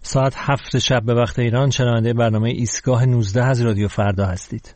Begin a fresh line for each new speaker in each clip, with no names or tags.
ساعت 7 شب به وقت ایران شنونده برنامه ایستگاه 19 از رادیو فردا هستید.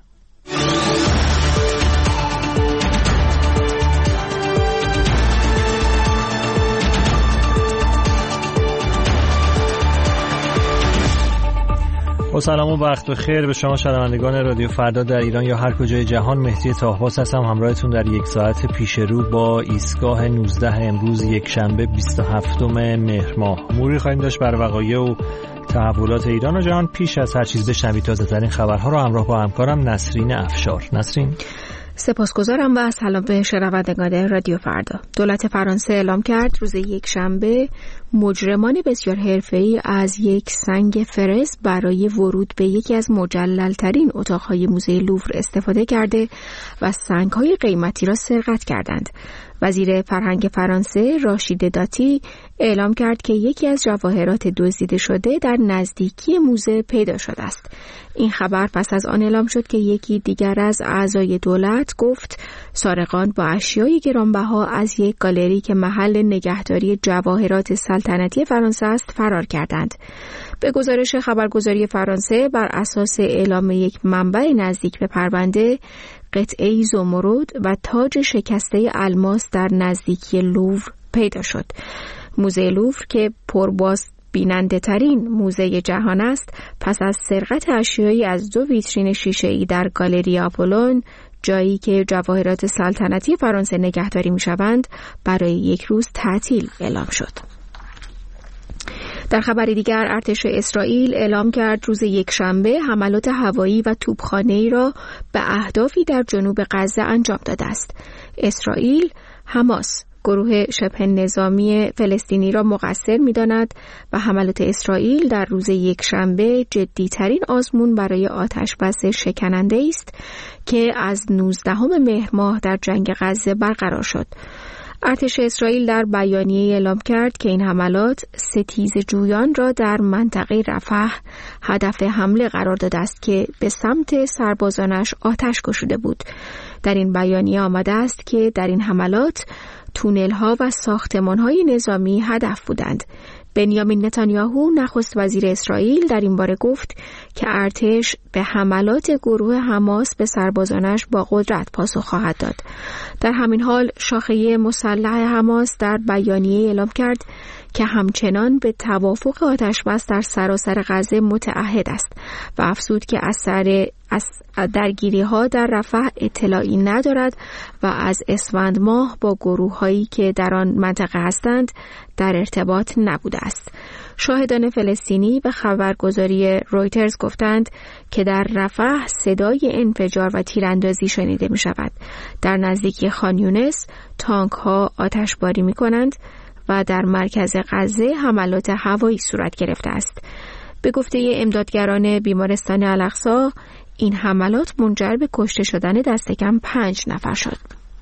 با سلام و وقت بخیر به شما شنوندگان رادیو فردا در ایران یا هر کجای جهان. مهدی طاهباس هستم همراهتون در یک ساعت پیش رو با ایستگاه 19 امروز یک شنبه 27 مهر ماه. موری خواهیم داشت بر وقایع و تحولات ایران و جهان. پیش از هر چیز بشنوید تازه‌ترین خبرها رو همراه با همکارم نسرین افشار. نسرین،
سپاسگزارم و سلام به شنوندگان رادیو فردا. دولت فرانسه اعلام کرد روز یک شنبه مجرمان بسیار حرفه‌ای از یک سنگ فرز برای ورود به یکی از مجلل‌ترین اتاق‌های موزه لوور استفاده کرده و سنگ‌های قیمتی را سرقت کردند. وزیر فرهنگ فرانسه راشید داتی اعلام کرد که یکی از جواهرات دزدیده شده در نزدیکی موزه پیدا شده است. این خبر پس از آن اعلام شد که یکی دیگر از اعضای دولت گفت سارقان با اشیای گرانبها از یک گالری که محل نگهداری جواهرات سلطنتی فرانسه است فرار کردند. به گزارش خبرگزاری فرانسه بر اساس اعلام یک منبع نزدیک به پرونده، قطعه‌ای زمرد و تاج شکسته الماس در نزدیکی لوور پیدا شد. موزه لوور که پرباز بیننده ترین موزه جهان است، پس از سرقت اشیایی از 2 ویترین شیشه‌ای در گالری آپولون، جایی که جواهرات سلطنتی فرانسه نگهداری می‌شوند، برای یک روز تعطیل اعلام شد. در خبری دیگر ارتش اسرائیل اعلام کرد روز یک شنبه حملات هوایی و توپخانه‌ای را به اهدافی در جنوب غزه انجام داده است. اسرائیل حماس گروه شبه نظامی فلسطینی را مقصر می‌داند و حملات اسرائیل در روز یک شنبه جدی‌ترین آزمون برای آتش‌بس شکننده است که از 19 مهر ماه در جنگ غزه برقرار شد. ارتش اسرائیل در بیانیه اعلام کرد که این حملات ستیزجویان را در منطقه رفح هدف حمله قرار داده است که به سمت سربازانش آتش گشوده بود. در این بیانیه آمده است که در این حملات تونل‌ها و ساختمان‌های نظامی هدف بودند. بنیامین نتانیاهو نخست وزیر اسرائیل در این باره گفت که ارتش به حملات گروه حماس به سربازانش با قدرت پاسخ خواهد داد. در همین حال شاخه مسلح حماس در بیانیه اعلام کرد که همچنان به توافق آتش‌بس در سراسر غزه متعهد است و افزود که از درگیری‌ها در رفح اطلاعی ندارد و از اسفند ماه با گروه‌هایی که در آن منطقه هستند در ارتباط نبوده است. شاهدان فلسطینی به خبرگزاری رویترز گفتند که در رفح صدای انفجار و تیراندازی شنیده می‌شود. در نزدیکی خان یونس تانک‌ها آتشباری می‌کنند و در مرکز غزه حملات هوایی صورت گرفته است. به گفته امدادگران بیمارستان الاقصی، این حملات منجر به کشته شدن دست کم 5 نفر شد.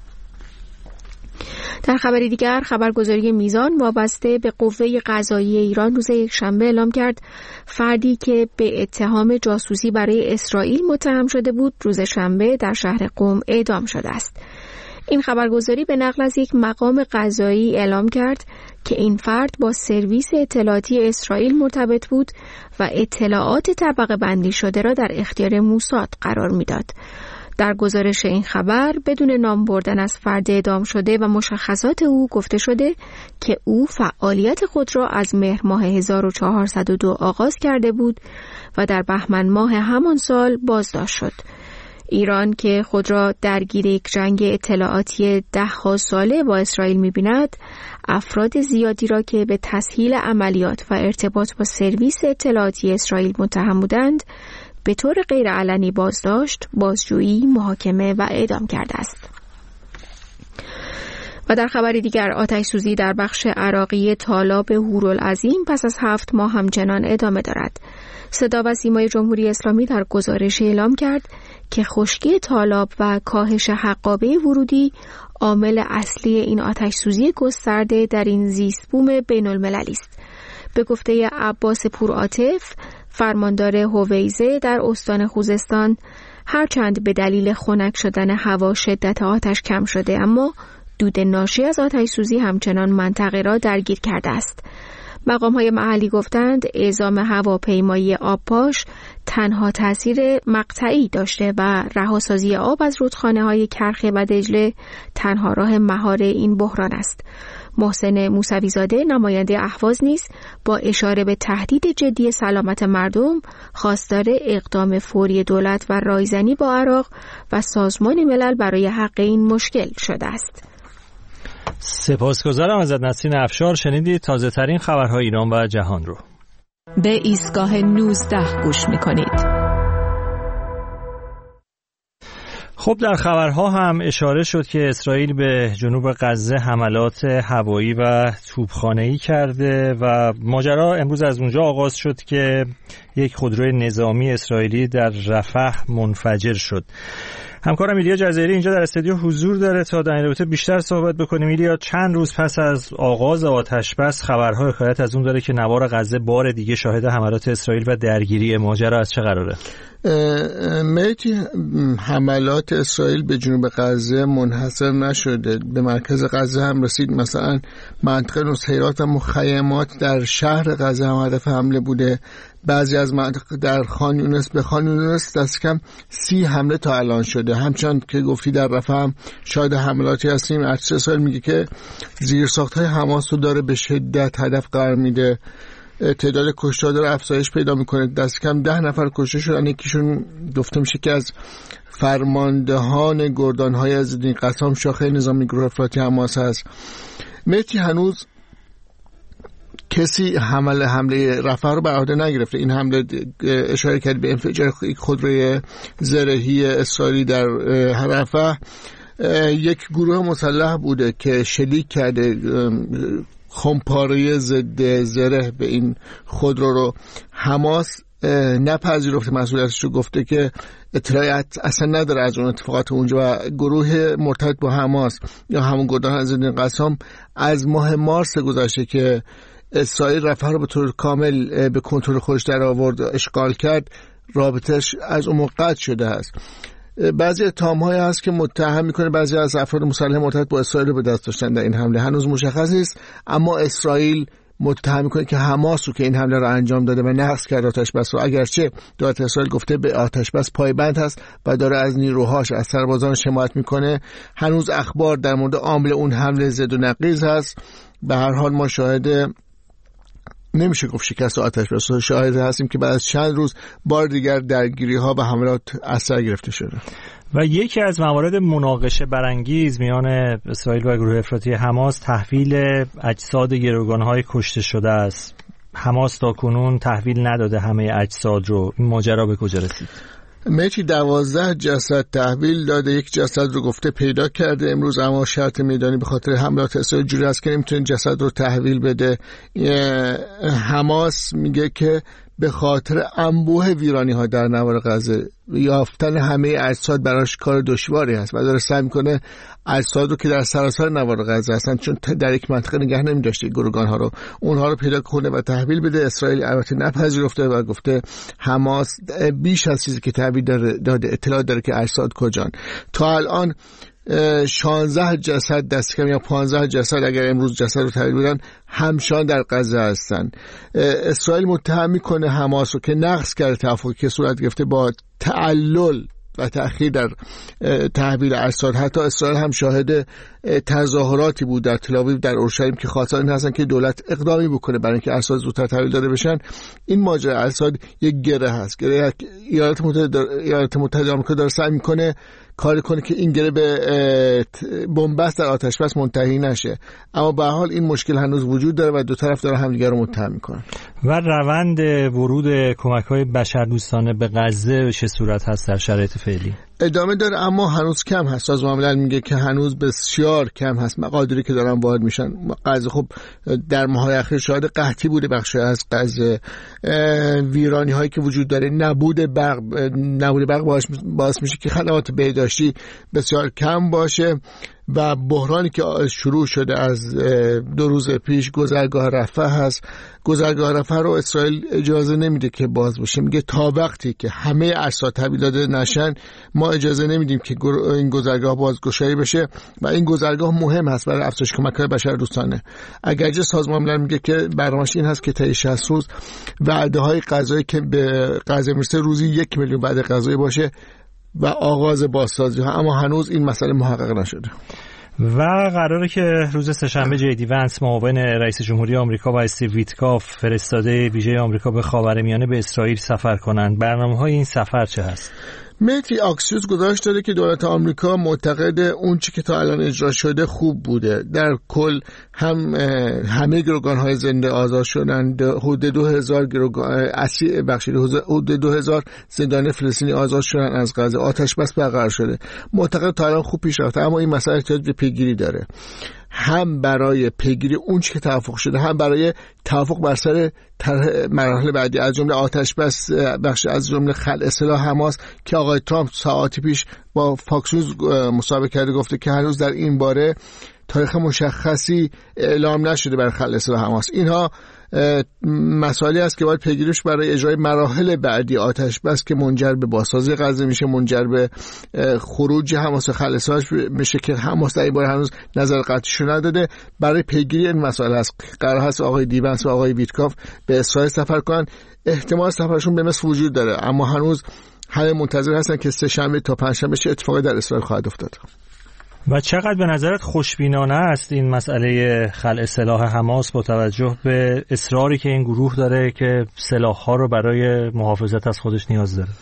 در خبری دیگر خبرگزاری میزان وابسته به قوه قضاییه ایران روز یکشنبه اعلام کرد فردی که به اتهام جاسوسی برای اسرائیل متهم شده بود روز شنبه در شهر قم اعدام شده است. این خبرگزاری به نقل از یک مقام قضایی اعلام کرد که این فرد با سرویس اطلاعاتی اسرائیل مرتبط بود و اطلاعات طبقه بندی شده را در اختیار موساد قرار میداد. در گزارش این خبر بدون نام بردن از فرد اعدام شده و مشخصات او گفته شده که او فعالیت خود را از مهر ماه 1402 آغاز کرده بود و در بهمن ماه همان سال بازداشت شد. ایران که خود را درگیر یک جنگ اطلاعاتی 10 ساله با اسرائیل می‌بیند، افراد زیادی را که به تسهیل عملیات و ارتباط با سرویس اطلاعاتی اسرائیل متهم بودند، به طور غیرعلنی بازداشت، بازجویی، محاکمه و اعدام کرده است. و در خبری دیگر آتش سوزی در بخش عراقی تالاب هورالعظیم پس از 7 ماه همچنان ادامه دارد. صدا و سیمای جمهوری اسلامی در گزارش اعلام کرد که خشکی تالاب و کاهش حقابه ورودی عامل اصلی این آتش سوزی گسترده در این زیست بوم بین المللی است. به گفته عباس پورعاطف، فرماندار هویزه در استان خوزستان، هرچند به دلیل خنک شدن هوا شدت آتش کم شده، اما دود ناشی از آتش سوزی همچنان منطقه را درگیر کرده است. مقام‌های محلی گفتند اعزام هواپیمایی آبپاش تنها تأثیر مقطعی داشته و رهاسازی آب از رودخانه‌های کرخه و دجله تنها راه مهار این بحران است. محسن موسوی‌زاده نماینده اهواز نیز با اشاره به تهدید جدی سلامت مردم خواستار اقدام فوری دولت و رایزنی با عراق و سازمان ملل برای حل این مشکل شده است.
سپاسگزارم ازت نسرین افشار. شنیدید تازه ترین خبرهای ایران و جهان رو.
به ایستگاه 19 گوش می‌کنید.
خب در خبرها هم اشاره شد که اسرائیل به جنوب غزه حملات هوایی و توپخانه‌ای کرده و ماجرا امروز از اونجا آغاز شد که یک خودروی نظامی اسرائیلی در رفح منفجر شد. همکارم ایلیا جزایری اینجا در استودیو حضور داره تا در این رابطه بیشتر صحبت بکنیم. ایلیا، چند روز پس از آغاز آتش‌بس خبرها حکایت از اون داره که نوار غزه بار دیگه شاهد حملات اسرائیل و درگیری. ماجرا از چه قراره؟
مهدی، حملات اسرائیل به جنوب غزه منحصر نشده، به مرکز غزه هم رسید. مثلا منطقه نصیرات و مخیمات در شهر غزه هم هدف حمله بوده. بعضی از مناطق در خان یونس، به خان یونس دست کم 30 حمله تا الان شده. همچنان که گفتی در رفح هم شاهد حملاتی هستیم. ارتش اسرائیل میگه که زیرساخت‌های حماس رو داره به شدت هدف قرار میده. تعداد کشته داره افزایش پیدا میکنه. دست کم 10 نفر کشته شدن. یکیشون گفته میشه که از فرماندهان گردانهای عزالدین قسام شاخه نظامی گروه افراطی حماس هست. مهدی، هنوز کسی حمله رفح رو بر عهده نگرفته. این حمله اشاره کرد به انفجار خودروی زرهی اسرائیلی در رفح. یک گروه مسلح بوده که شلیک کرده خمپاره ضد زره به این خودرو رو. حماس نپذیرفته مسئولیتش رو، گفته که اطلاعات اصلا نداره از اون اتفاقات اونجا. و گروه مرتبط با حماس یا همون گردان عزالدین قسام از ماه مارس گذشته که اسرائیل رفح رو به طور کامل به کنترل خودش در آورد، اشغال کرد، رابطش از اون قطع شده است. بعضی اتهام‌هایی هست که متهم میکنه بعضی از افراد مسلح مرتبط با اسرائیل رو به دست داشتن در این حمله. هنوز مشخص نیست، اما اسرائیل متهم میکنه که حماس رو که این حمله رو انجام داده و نقض کرده آتش‌بس رو، اگرچه دولت اسرائیل گفته به آتش‌بس پایبند هست و داره از نیروهاش، از سربازانش حمایت میکنه. هنوز اخبار در مورد عامل اون حمله زد و نقیض هست. به هر حال ما شاهد، نمیشه گفت شکست آتش‌بس، شاهد هستیم که بعد از چند روز بار دیگر درگیری‌ها و حملات اثر گرفته شده.
و یکی از موارد مناقشه برانگیز میان اسرائیل و گروه افراطی حماس تحویل اجساد گروگان‌های کشته شده است. حماس تاکنون تحویل نداده همه اجساد رو. این ماجرا به کجا رسید؟
مهدی 12 جسد تحویل داده، یک جسد رو گفته پیدا کرده امروز، اما شرط میدانی به خاطر حملات اسرائیل جوری است که نمیتونه جسد رو تحویل بده. حماس میگه که به خاطر انبوه ویرانی ها در نوار غزه یافتن همه اجساد براش کار دشواری هست و داره سعی میکنه اجساد رو که در سراسر نوار غزه هستن، چون در یک منطقه نگه نمی‌داشته گروگان ها رو، اونها رو پیدا کنه و تحویل بده. اسرائیل البته نپذیرفته و گفته حماس بیش از چیزی که تحویل داده اطلاع داره که اجساد کجان. تا الان 16 جسد دست کم یا 15 جسد اگر امروز جسد رو تحویل بدن همشان در غزه هستن. اسرائیل متهم میکنه حماس رو که نقض کرده توافقی که صورت گرفته با تعلل و تأخیر در تحویل اجساد. حتی اسرائیل هم شاهد تظاهراتی بود در تل‌آویو، در اورشلیم که خواستار این هستن که دولت اقدامی بکنه برای اینکه اجساد زودتر تحویل داده بشن. این ماجرا اجساد یک گره هست. گره ایالات متحده آمریکا داره سعی میکنه کاری کنه که این گره به بنبست در آتش‌بس منتهی نشه، اما به هر حال این مشکل هنوز وجود داره و دو طرف داره همدیگر رو متهم میکنن.
و روند ورود کمک‌های بشردوستانه به غزه چه صورت هست در شرایط فعلی؟
ادامه داره اما هنوز کم هست. سازمان ملل میگه که هنوز بسیار کم هست مقادیری که دارن وارد میشن. غزه خب در ماه‌های اخیر شاهد قحطی بوده، بخشی از غزه ویرانی هایی که وجود داره، نبود برق باعث میشه که خدمات بهداشتی بسیار کم باشه. و بحرانی که شروع شده از 2 روز پیش گذرگاه رفح هست. گذرگاه رفح رو اسرائیل اجازه نمیده که باز بشه، میگه تا وقتی که همه اجساد تحویل داده نشن ما اجازه نمیدیم که این گذرگاه بازگشایی بشه و این گذرگاه مهم هست برای افزایش کمک‌های بشردوستانه. اگرچه سازمان ملل میگه که برنامه‌اش این هست که طی 60 روز وعده‌های غذایی که به غزه میرسه روزی 1 میلیون وعده غذایی باشه و آغاز بازسازی ها، اما هنوز این مسئله محقق نشده.
و قراره که روز سه‌شنبه جی دی ونس معاون رئیس جمهوری آمریکا و استیو ویتکاف فرستاده ویژه آمریکا به خاورمیانه به اسرائیل سفر کنند. برنامه‌های این سفر چه هست؟
متی آکسیوس گزارش داده که دولت آمریکا معتقد اون چی که تا الان اجرا شده خوب بوده. در کل هم همه گروگان‌های زنده آزاد شدند، حدود 2000 حدود 2000 زندانی فلسطینی آزاد شدن از غزه، آتش بس برقرار شده. معتقد تا الان خوب پیش رفته، اما این مسئله احتیاج به پیگیری داره، هم برای پیگیری اون چی که توافق شده، هم برای توافق بر سر مراحل بعدی، از جمله آتش بس، بخش از جمله خلع سلاح حماس که آقای ترامپ ساعاتی پیش با فاکس نیوز مصاحبه کرده، گفته که هنوز در این باره تاریخ مشخصی اعلام نشده برای خلع سلاح حماس. اینها مسائلی است که باید پیگیریش برای اجرای مراحل بعدی آتش بس که منجر به بازسازی غزه میشه، منجر به خروج حماس و خلع سلاح میشه که حماس در این باره هنوز نظر قطعیشو نداده. برای پیگیری این مسائل است قرار هست آقای دیونس و آقای ویتکاف به اسرائیل سفر کنن. احتمال سفرشون به مصر وجود داره، اما هنوز همه منتظر هستن که سه‌شنبه تا پنجشنبه چه اتفاقی در اسرائیل خواهد افتاد.
و چقدر به نظرت خوشبینانه است این مسئله خلع سلاح حماس با توجه به اصراری که این گروه داره که سلاح‌ها رو برای محافظت از خودش نیاز داره؟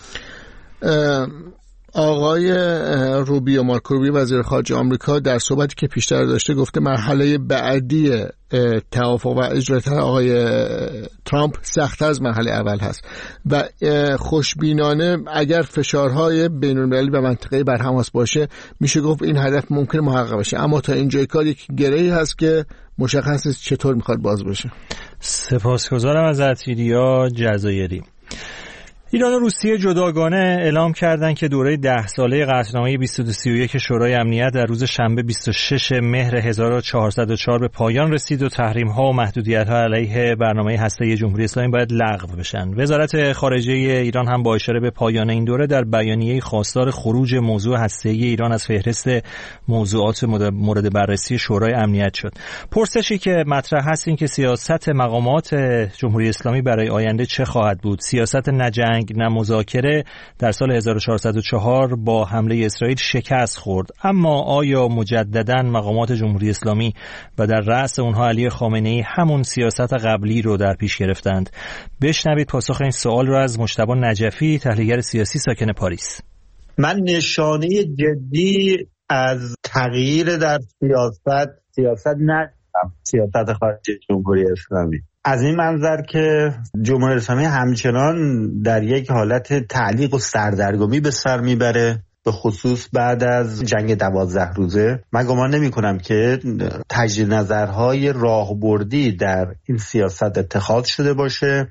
آقای روبیو، مارکو روبیو، وزیر خارجه آمریکا، در صحبتی که پیشتر داشته گفته مرحله بعدی توافق و اجرای آقای ترامپ سخت‌تر از مرحله اول هست و خوشبینانه اگر فشارهای بین‌المللی و منطقه‌ای بر حماس باشه میشه گفت این هدف ممکن محقق بشه، اما تا اینجای کار یک گره‌ای هست که مشخص نیست چطور میخواد باز بشه.
سپاسگزارم از عطیریا جزایری. ایران و روسیه جداگانه اعلام کردند که دوره 10 ساله قطعنامه 2231 شورای امنیت در روز شنبه 26 مهر 1404 به پایان رسید و تحریم‌ها و محدودیت‌ها علیه برنامه هسته‌ای جمهوری اسلامی باید لغو بشن. وزارت خارجه ایران هم با اشاره به پایان این دوره در بیانیه‌ای خواستار خروج موضوع هسته‌ای ایران از فهرست موضوعات مورد بررسی شورای امنیت شد. پرسشی که مطرح هست این که سیاست مقامات جمهوری اسلامی برای آینده چه خواهد بود؟ سیاست نه جنگ نه مذاکره در سال 1404 با حمله اسرائیل شکست خورد، اما آیا مجددا مقامات جمهوری اسلامی و در رأس اونها علی خامنه‌ای همون سیاست قبلی رو در پیش گرفتند؟ بشنوید پاسخ این سوال رو از مجتبی نجفی، تحلیلگر سیاسی ساکن پاریس.
من نشانه جدی از تغییر در سیاست نه سیاست خارجی جمهوری اسلامی از این منظر که جمهوری اسلامی همچنان در یک حالت تعلیق و سردرگمی به سر میبره، به خصوص بعد از جنگ 12 روزه. من گمان نمی کنم که تجدید نظرهای راهبردی در این سیاست اتخاذ شده باشه.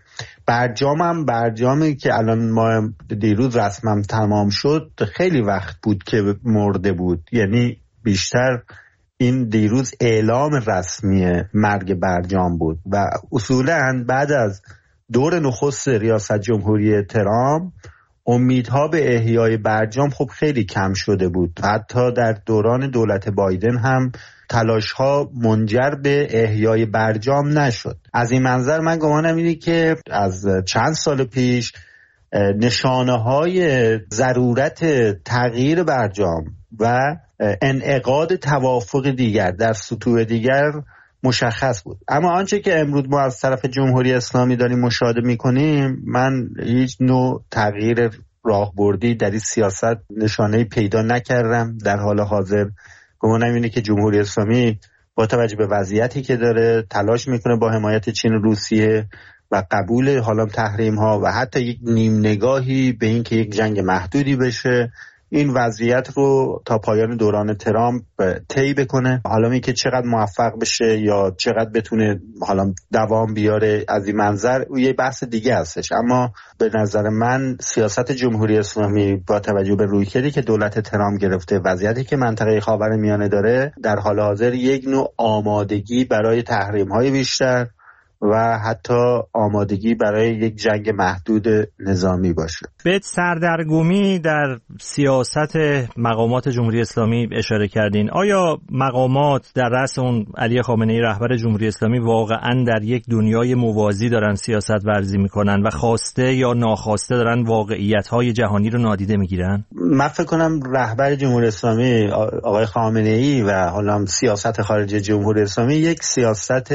برجامی که الان ما دیروز رسما تمام شد خیلی وقت بود که مرده بود، یعنی بیشتر این دیروز اعلام رسمی مرگ برجام بود و اصولاً بعد از دور نخست ریاست جمهوری ترامپ امیدها به احیای برجام خب خیلی کم شده بود. حتی در دوران دولت بایدن هم تلاش‌ها منجر به احیای برجام نشد. از این منظر من گمانم اینه که از چند سال پیش نشانه‌های ضرورت تغییر برجام و انعقاد توافق دیگر در سطوح دیگر مشخص بود. اما آنچه که امروز ما از طرف جمهوری اسلامی داریم مشاهده می‌کنیم، من هیچ نوع تغییر راهبردی در این سیاست نشانه‌ای پیدا نکردم. در حال حاضر گمانم اینه که جمهوری اسلامی با توجه به وضعیتی که داره تلاش میکنه با حمایت چین و روسیه و قبول حالا تحریم ها و حتی یک نیم نگاهی به این که یک جنگ محدودی بشه این وضعیت رو تا پایان دوران ترامپ طی بکنه. حالا اینکه چقدر موفق بشه یا چقدر بتونه حالا دوام بیاره از این منظر یه بحث دیگه هستش، اما به نظر من سیاست جمهوری اسلامی با توجه به رویکردی که دولت ترامپ گرفته، وضعیتی که منطقه خاورمیانه داره، در حال حاضر یک نوع آمادگی برای تحریم‌های بیشتر و حتی آمادگی برای یک جنگ محدود نظامی باشه.
به سردرگمی در سیاست مقامات جمهوری اسلامی اشاره کردین. آیا مقامات در رأس اون علی خامنه‌ای رهبر جمهوری اسلامی واقعاً در یک دنیای موازی دارن سیاست ورزی میکنن و خواسته یا ناخواسته دارن واقعیت‌های جهانی رو نادیده میگیرن؟
من فکر کنم رهبر جمهوری اسلامی آقای خامنه‌ای و حالا سیاست خارجی جمهوری اسلامی یک سیاست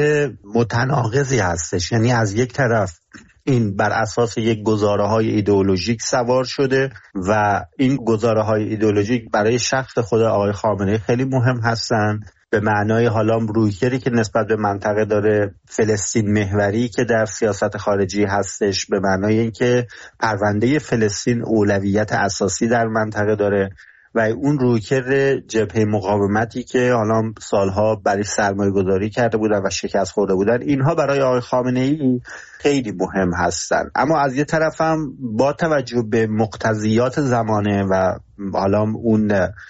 متناقض هستش. یعنی از یک طرف این بر اساس یک گزاره‌های ایدئولوژیک سوار شده و این گزاره‌های ایدئولوژیک برای شخص خود آقای خامنه‌ای خیلی مهم هستن، به معنای حالا رویکردی که نسبت به منطقه داره، فلسطین محوری که در سیاست خارجی هستش، به معنای اینکه پرونده فلسطین اولویت اساسی در منطقه داره و اون رویکرد جبهه مقاومتی که حالا سالها برای سرمایه گذاری کرده بودن و شکست خورده بودن، اینها برای آقای خامنه‌ای خیلی مهم هستن. اما از یه طرف هم با توجه به مقتضیات زمانه و حالا اون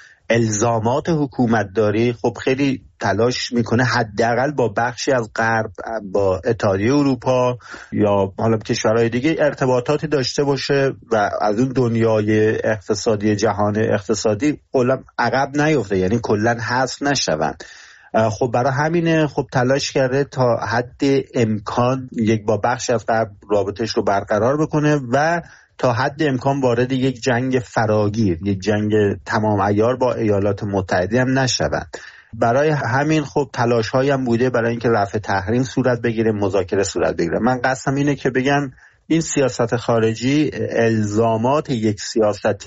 الزامات حکومتداری خب خیلی تلاش میکنه حداقل با بخشی از غرب، با اتحادیه اروپا یا حالا کشورهای دیگه ارتباطاتی داشته باشه و از اون دنیای اقتصادی جهان اقتصادی کلا عقب نیفته، یعنی کلا حذف نشوند. خب برای همینه خب تلاش کرده تا حد امکان یک با بخشی از غرب رابطش رو برقرار بکنه و تا حد امکان وارد یک جنگ فراگیر، یک جنگ تمام عیار با ایالات متحده هم نشوند. برای همین خب تلاش‌هایی هم بوده برای اینکه رفع تحریم صورت بگیره، مذاکره صورت بگیره. من قصدم اینه که بگم این سیاست خارجی الزامات یک سیاست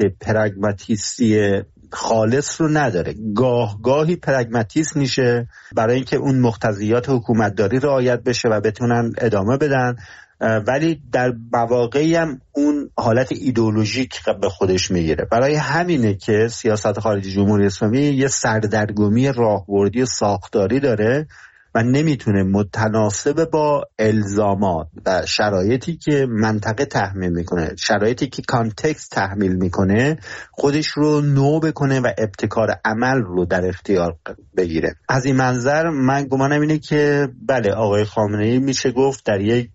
پرگماتیستی خالص رو نداره، گاهی پرگماتیست میشه برای اینکه اون مقتضیات حکومتداری رعایت بشه و بتونن ادامه بدن، ولی در مواقعی هم اون حالت ایدئولوژیک به خودش میگیره. برای همینه که سیاست خارجی جمهوری اسلامی یه سردرگمی راهبردی ساختاری داره و نمیتونه متناسب با الزامات و شرایطی که منطقه تحمیل میکنه، شرایطی که کانتکست تحمیل میکنه، خودش رو نو بکنه و ابتکار عمل رو در اختیار بگیره. از این منظر من گمانم اینه که بله آقای خامنه‌ای میشه گفت در یک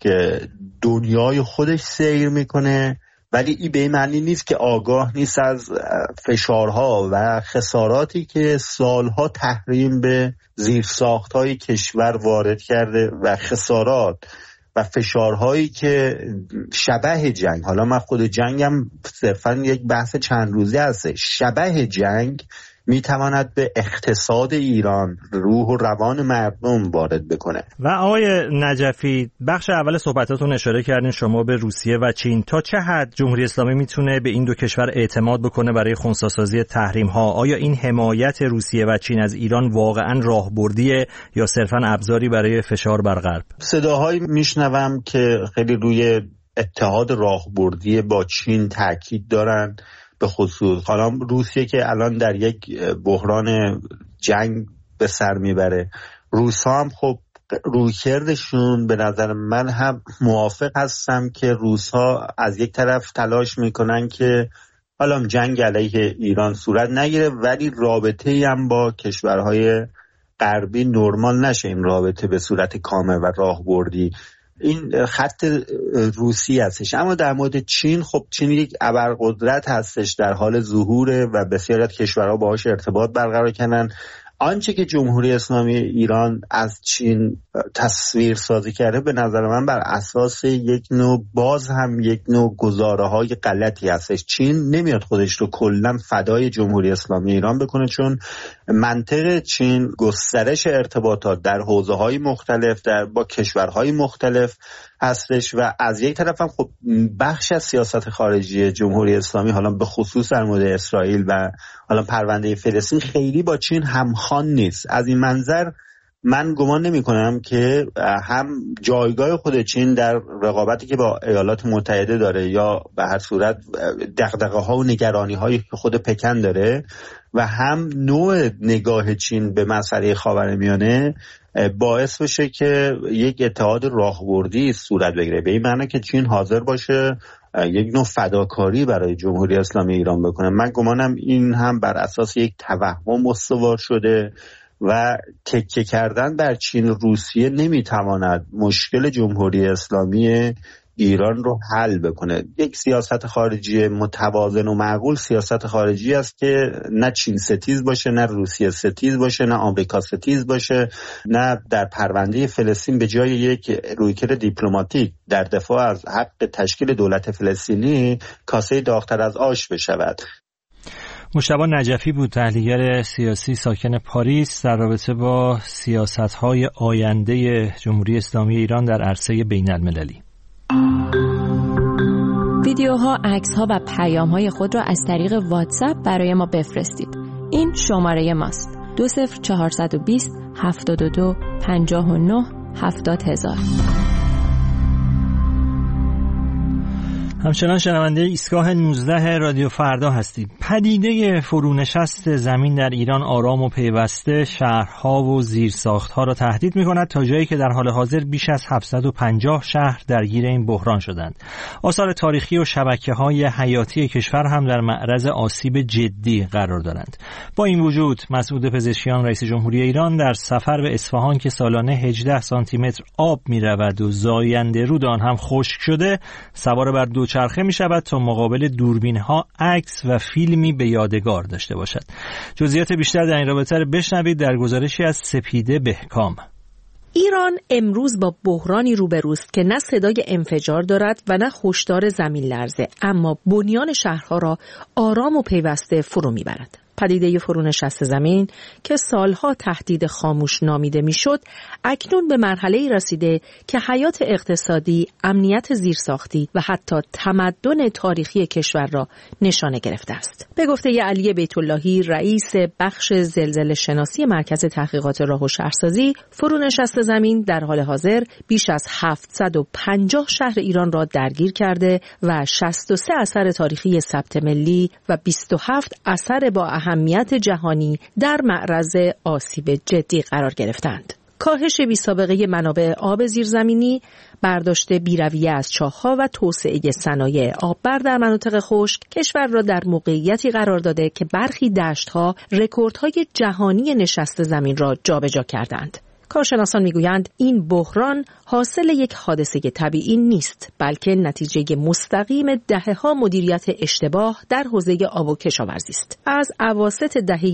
دنیای خودش سیر میکنه، ولی این به این معنی نیست که آگاه نیست از فشارها و خساراتی که سالها تحریم به زیرساخت‌های کشور وارد کرده و خسارات و فشارهایی که شبح جنگ، حالا من خود جنگم صرفاً یک بحث چند روزه هست، شبح جنگ میتواند به اقتصاد ایران، روح و روان مردم وارد بکنه.
و آقای نجفی، بخش اول صحبتاتون اشاره کردین شما به روسیه و چین. تا چه حد جمهوری اسلامی میتونه به این دو کشور اعتماد بکنه برای خنثی‌سازی تحریم ها؟ آیا این حمایت روسیه و چین از ایران واقعا راهبردیه یا صرفاً ابزاری برای فشار بر غرب؟
صداهایی میشنوم که خیلی روی اتحاد راهبردی با چین تاکید دارن، به خصوص حالا روسیه که الان در یک بحران جنگ به سر میبره. روس‌ها هم خب رویکردشون به نظر من هم موافق هستم که روس‌ها از یک طرف تلاش میکنن که حالا جنگ علیه ایران صورت نگیره، ولی رابطه‌ای هم با کشورهای غربی نرمال نشه، این رابطه به صورت کامل و راهبردی. این خط روسیه هستش. اما در مورد چین، خب چین یک ابرقدرت هستش، در حال ظهوره و بسیاری از کشورها باهاش ارتباط برقرار کردن. آنچه که جمهوری اسلامی ایران از چین تصویر سازی کرده به نظر من بر اساس یک نوع یک نوع گزاره‌های غلطی هستش. چین نمیاد خودش رو کلاً فدای جمهوری اسلامی ایران بکنه، چون منطق چین گسترش ارتباطات در حوزه‌های مختلف با کشورهای مختلف هستش و از یک طرف هم خب بخش از سیاست خارجی جمهوری اسلامی حالا به خصوص در مورد اسرائیل و حالا پرونده فلسطین خیلی با چین همخوان نیست. از این منظر من گمان نمی کنم که هم جایگاه خود چین در رقابتی که با ایالات متحده داره یا به هر صورت دغدغه ها و نگرانی هایی که خود پکن داره و هم نوع نگاه چین به مسئله خاورمیانه باعث بشه که یک اتحاد راهبردی صورت بگیره، به این معنی که چین حاضر باشه یک نوع فداکاری برای جمهوری اسلامی ایران بکنه. من گمانم این هم بر اساس یک توهم استوار شده و تکیه کردن بر چین روسیه نمیتواند مشکل جمهوری اسلامی ایران رو حل بکنه. یک سیاست خارجی متوازن و معقول سیاست خارجی است که نه چین ستیز باشه، نه روسیه ستیز باشه، نه آمریکا ستیز باشه، نه در پرونده فلسطین به جای یک رویکرد دیپلماتیک در دفاع از حق تشکیل دولت فلسطینی کاسه داغ‌تر از آش بشود.
مجتبی نجفی بود، تحلیلگر سیاسی ساکن پاریس، در رابطه با سیاست‌های آینده جمهوری اسلامی ایران در عرصه بین‌المللی.
ویدیوها، عکس‌ها و پیام‌های خود را از طریق واتساپ برای ما بفرستید. این شماره ماست: 20420 72 59 70000.
همچنان شنونده ایستگاه 19 رادیو فردا هستید. پدیده فرونشست زمین در ایران آرام و پیوسته شهرها و زیرساختها را تهدید می‌کند، تا جایی که در حال حاضر بیش از 750 شهر درگیر این بحران شدند. آثار تاریخی و شبکه‌های حیاتی کشور هم در معرض آسیب جدی قرار دارند. با این وجود مسعود پزشکیان رئیس جمهوری ایران در سفر به اصفهان که سالانه 18 سانتی متر آب می‌رود و زاینده رود آن هم خشک شده، سوار بر چرخه می شود تا مقابل دوربین ها عکس و فیلمی به یادگار داشته باشد. جزئیات بیشتر در این رابطه را بشنوید در گزارشی از سپیده بهکام.
ایران امروز با بحرانی روبروست که نه صدای انفجار دارد و نه هشدار زمین لرزه، اما بنیان شهرها را آرام و پیوسته فرو میبرد. پدیده فرونشست زمین که سالها تهدید خاموش نامیده میشد، اکنون به مرحله‌ای رسیده که حیات اقتصادی، امنیت زیرساختی و حتی تمدن تاریخی کشور را نشانه گرفته است. به گفته علی بیت اللهی، رئیس بخش زلزله شناسی مرکز تحقیقات راه و شهرسازی، فرونشست زمین در حال حاضر بیش از 750 شهر ایران را درگیر کرده و 63 اثر تاریخی ثبت ملی و 27 اثر با اهمیت جهانی در معرض آسیب جدی قرار گرفتند. کاهش بی‌سابقه منابع آب زیرزمینی، برداشت بی‌رویه از چاه‌ها و توسعه صنایع آببر در مناطق خشک کشور را در موقعیتی قرار داده که برخی دشت‌ها رکوردهای جهانی نشست زمین را جابجا کردند. کارشناسان میگویند این بحران حاصل یک حادثه طبیعی نیست، بلکه نتیجه مستقیم دهه‌ها مدیریت اشتباه در حوزه آب و کشاورزی است. از اواسط دهه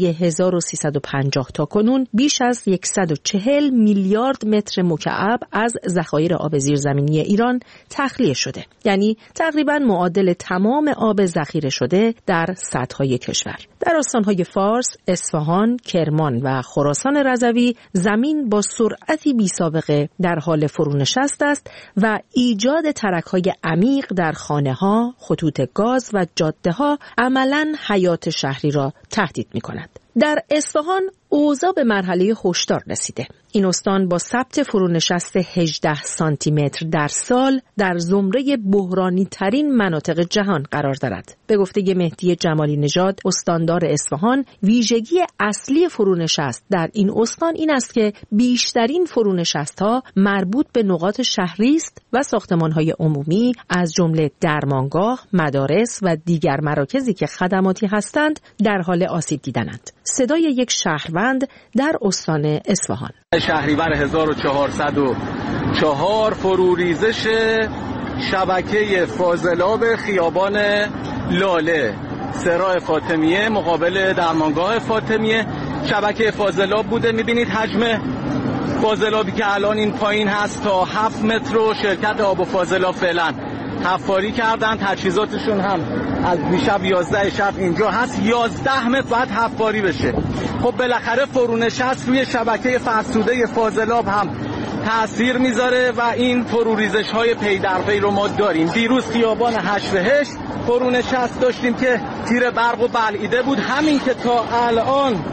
1350 تا کنون بیش از 140 میلیارد متر مکعب از ذخایر آب زیرزمینی ایران تخلیه شده، یعنی تقریباً معادل تمام آب ذخیره شده در سدهای کشور. در استان‌های فارس، اصفهان، کرمان و خراسان رضوی زمین با سرعتی بی‌سابقه در حال فرونشست است و ایجاد ترک‌های عمیق در خانه‌ها، خطوط گاز و جاده‌ها عملاً حیات شهری را تهدید می‌کند. در اصفهان اوضاع به مرحله هشدار رسیده. این استان با ثبت فرونشست 18 سانتی متر در سال در زمره بحرانی ترین مناطق جهان قرار دارد. به گفته مهدی جمالی نژاد، استاندار اصفهان، ویژگی اصلی فرونشست در این استان این است که بیشترین فرونشست‌ها مربوط به نقاط شهری است و ساختمان‌های عمومی از جمله درمانگاه، مدارس و دیگر مراکزی که خدماتی هستند در حال آسیب دیدنند. صدای یک شهروند در استان اصفهان.
شهریور 1404 فروریزش شبکه فاضلاب خیابان لاله، سراح فاطمیه مقابل درمانگاه فاطمیه. شبکه فاضلاب بوده، میبینید حجم فاضلابی که الان این پایین هست تا 7 متر رو شرکت آب و فاضلاب فعلا حفاری کردن. تجهیزاتشون هم از دیشب 11 شب اینجا هست. 11 متر باید حفاری بشه. خب بالاخره فرونشست روی شبکه فرسوده فاضلاب هم تأثیر میذاره و این فروریزش های پی در پی رو ما داریم. دیروز خیابان 8 فرونشست داشتیم که تیر برق و بلعیده بود. همین که تا الان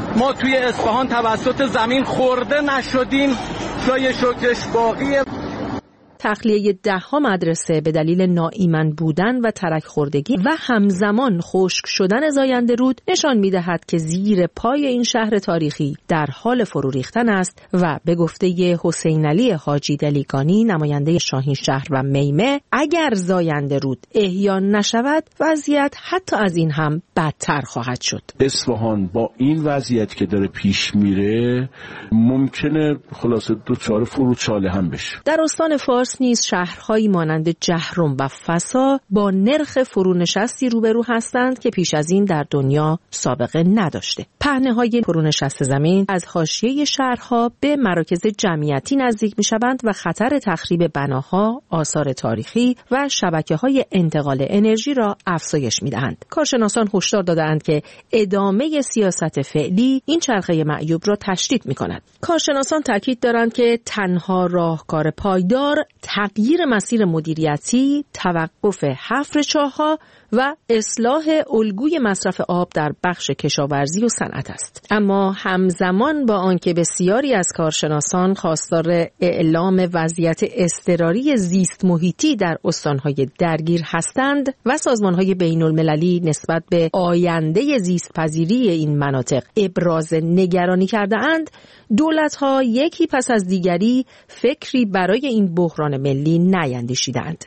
ما توی اصفهان توسط زمین خورده نشدیم، جای شکرش باقیه.
تخلیه 10 مدرسه به دلیل ناایمن بودن و ترک خوردگی و همزمان خشک شدن زاینده رود نشان می‌دهد که زیر پای این شهر تاریخی در حال فرو ریختن است و به گفته حسین علی حاجی دلیگانی نماینده شاهین شهر و میمه، اگر زاینده رود احیا نشود وضعیت حتی از این هم بدتر خواهد شد.
اصفهان با این وضعیت که داره پیش میره ممکنه خلاصه دوچار فروچاله هم بشه. در
استان فارس نیز شهرهایی مانند جهرم و فسا با نرخ فرونشستی روبرو هستند که پیش از این در دنیا سابقه نداشته. پهنه‌های فرونشست زمین از حاشیه شهرها به مراکز جمعیتی نزدیک می‌شوند و خطر تخریب بناها، آثار تاریخی و شبکه‌های انتقال انرژی را افزایش می‌دهند. کارشناسان هشدار دادند که ادامه سیاست فعلی این چرخه معیوب را تشدید می‌کند. کارشناسان تاکید دارند که تنها راهکار پایدار تغییر مسیر مدیریتی، توقف حفر چاه‌ها و اصلاح الگوی مصرف آب در بخش کشاورزی و صنعت است. اما همزمان با آنکه بسیاری از کارشناسان خواستار اعلام وضعیت اضطراری زیست محیطی در استان‌های درگیر هستند و سازمان‌های بین‌المللی نسبت به آینده زیست‌پذیری این مناطق ابراز نگرانی کرده‌اند، دولت‌ها یکی پس از دیگری فکری برای این بحران ملی نیندیشیدند.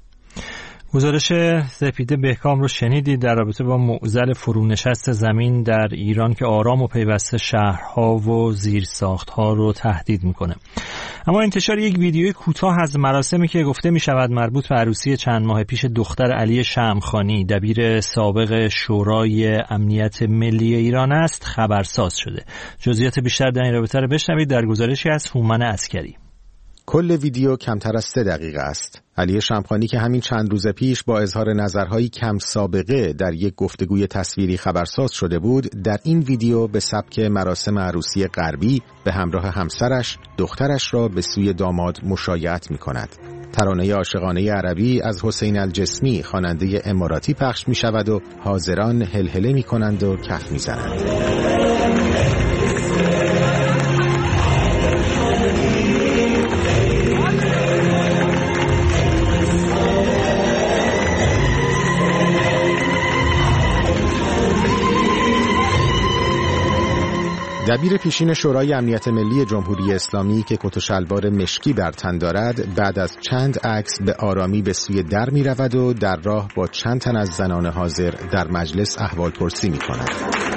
گزارش سپیده بهکام رو شنیدید در رابطه با معضل فرونشست زمین در ایران که آرام و پیوسته شهرها و زیرساختها رو تهدید میکنه. اما انتشار یک ویدیوی کوتاه از مراسمی که گفته میشود مربوط به عروسی چند ماه پیش دختر علی شمخانی دبیر سابق شورای امنیت ملی ایران است خبرساز شده. جزئیات بیشتر در این رابطه رو بشنوید در گزارشی از هومن عسکری.
کل ویدیو کمتر از 3 دقیقه است. علی شمخانی که همین چند روز پیش با اظهار نظرهایی کم سابقه در یک گفتگوی تصویری خبرساز شده بود، در این ویدیو به سبک مراسم عروسی غربی به همراه همسرش دخترش را به سوی داماد مشایعت می‌کند. ترانه عاشقانه عربی از حسین الجسمی خواننده اماراتی پخش می‌شود و حاضران هلهله می‌کنند و کف می‌زنند. دبیر پیشین شورای امنیت ملی جمهوری اسلامی که کت و شلوار مشکی بر تن دارد بعد از چند عکس به آرامی به سوی در می رود و در راه با چند تن از زنان حاضر در مجلس احوالپرسی می کند.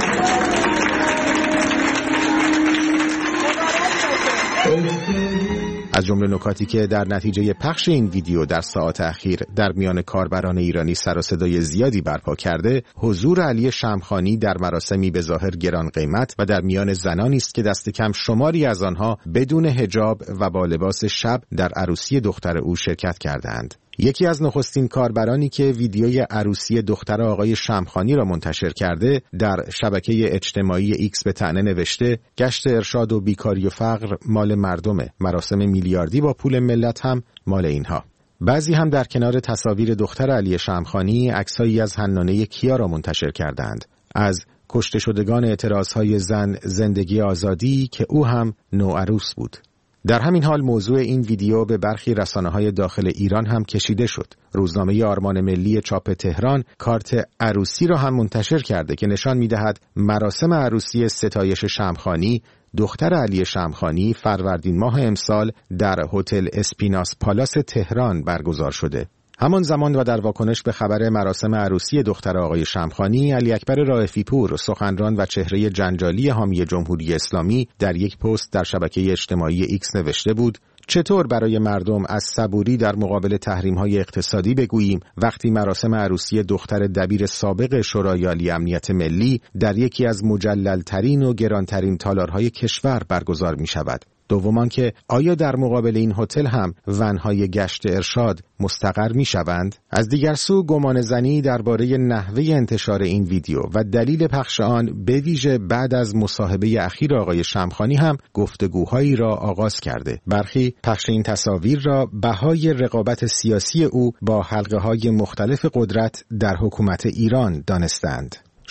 از جمله نکاتی که در نتیجه پخش این ویدیو در ساعات اخیر در میان کاربران ایرانی سر و صدای زیادی برپا کرده، حضور علی شمخانی در مراسمی به ظاهر گران قیمت و در میان زنانی است که دست کم شماری از آنها بدون حجاب و با لباس شب در عروسی دختر او شرکت کردند. یکی از نخستین کاربرانی که ویدیوی عروسی دختر آقای شمخانی را منتشر کرده در شبکه اجتماعی ایکس به طعنه نوشته: گشت ارشاد و بیکاری و فقر مال مردمه، مراسم میلیاردی با پول ملت هم مال اینها. بعضی هم در کنار تصاویر دختر علی شمخانی عکسایی از حنانه کیا را منتشر کردند، از کشته شدگان اعتراضهای زن زندگی آزادی که او هم نوعروس بود. در همین حال موضوع این ویدیو به برخی رسانه‌های داخل ایران هم کشیده شد. روزنامه آرمان ملی چاپ تهران کارت عروسی را هم منتشر کرده که نشان می‌دهد مراسم عروسی ستایش شمخانی دختر علی شمخانی فروردین ماه امسال در هتل اسپیناس پالاس تهران برگزار شده. همان زمان و در واکنش به خبر مراسم عروسی دختر آقای شمخانی، علی اکبر رائفی پور، سخنران و چهره جنجالی حامی جمهوری اسلامی، در یک پست در شبکه اجتماعی ایکس نوشته بود: چطور برای مردم از صبوری در مقابل تحریم‌های اقتصادی بگوییم وقتی مراسم عروسی دختر دبیر سابق شورای عالی امنیت ملی در یکی از مجلل‌ترین و گرانترین تالارهای کشور برگزار می‌شود؟ دومان که آیا در مقابل این هتل هم ونهای گشت ارشاد مستقر می شوند؟ از دیگر سو گمان زنی درباره نحوه انتشار این ویدیو و دلیل پخش آن به ویژه بعد از مصاحبه اخیر آقای شمخانی هم گفتگوهایی را آغاز کرده. برخی پخش این تصاویر را بهای رقابت سیاسی او با حلقه‌های مختلف قدرت در حکومت ایران دانستند.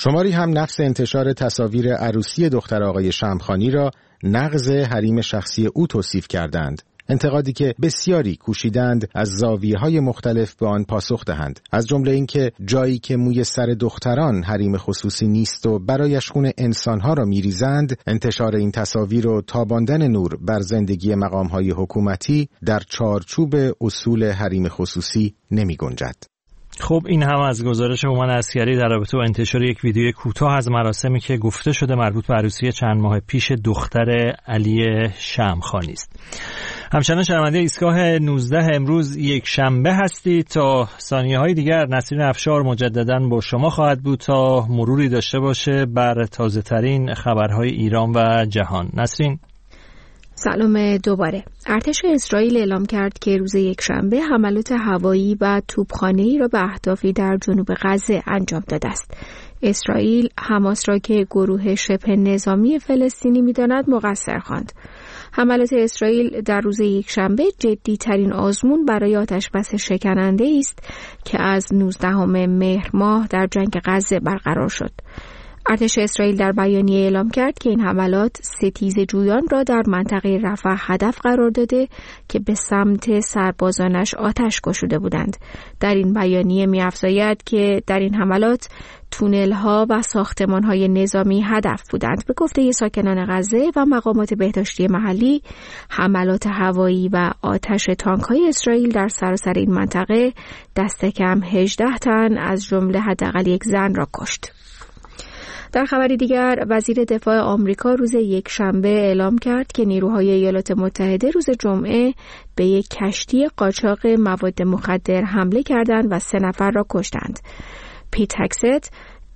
شماری هم نفس انتشار تصاویر عروسی دختر آقای شمخانی را نقض حریم شخصی او توصیف کردند. انتقادی که بسیاری کوشیدند از زاویه‌های مختلف به آن پاسخ دهند، از جمله اینکه جایی که موی سر دختران حریم خصوصی نیست و برایش خون انسانها را می‌ریزند، انتشار این تصاویر و تاباندن نور بر زندگی مقام‌های حکومتی در چارچوب اصول حریم خصوصی نمی‌گنجد.
خب این هم از گزارش هومن عسکری در رابطه با انتشار یک ویدیو کوتاه از مراسمی که گفته شده مربوط به عروسی چند ماه پیش دختر علی شمخانی است. همچنان شنونده ایستگاه 19 امروز یک شنبه هستید. تا ثانیه‌های دیگر نسرین افشار مجدداً با شما خواهد بود تا مروری داشته باشه بر تازه‌ترین خبرهای ایران و جهان. نسرین،
سلام دوباره. ارتش اسرائیل اعلام کرد که روز یکشنبه حملات هوایی و توپخانه‌ای را به اهدافی در جنوب غزه انجام داده است. اسرائیل حماس را که گروه شبه نظامی فلسطینی می‌داند مقصر خواند. حملات اسرائیل در روز یکشنبه جدی‌ترین آزمون برای آتشبس شکننده است که از 19 مهر ماه در جنگ غزه برقرار شد. ارتش اسرائیل در بیانیه اعلام کرد که این حملات ستیزه جویان را در منطقه رفح هدف قرار داده که به سمت سربازانش آتش گشوده بودند. در این بیانیه می‌افزاید که در این حملات تونل‌ها و ساختمان‌های نظامی هدف بودند. به گفته ساکنان غزه و مقامات بهداشتی محلی، حملات هوایی و آتش تانک‌های اسرائیل در سراسر این منطقه دست کم 18 تن از جمله حداقل یک زن را کشت. در خبری دیگر، وزیر دفاع آمریکا روز یکشنبه اعلام کرد که نیروهای ایالات متحده روز جمعه به یک کشتی قاچاق مواد مخدر حمله کردند و 3 نفر را کشتند. پیت هکست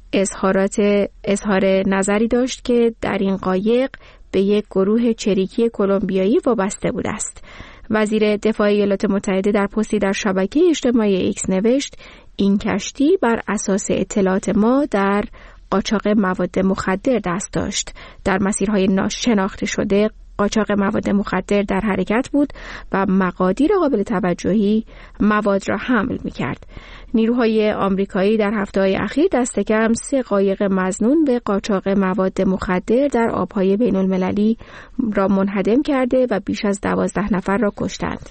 اظهار نظری داشت که در این قایق به یک گروه چریکی کلمبیایی وابسته بوده است. وزیر دفاع ایالات متحده در پستی در شبکه اجتماعی ایکس نوشت: این کشتی بر اساس اطلاعات ما در قاچاق مواد مخدر دست داشت. در مسیرهای ناشناخته شده قاچاق مواد مخدر در حرکت بود و مقادیر قابل توجهی مواد را حمل می‌کرد. نیروهای آمریکایی در هفته‌های اخیر دست کم 3 قایق مظنون به قاچاق مواد مخدر در آب‌های بین‌المللی را منهدم کرده و بیش از 12 نفر را کشتند.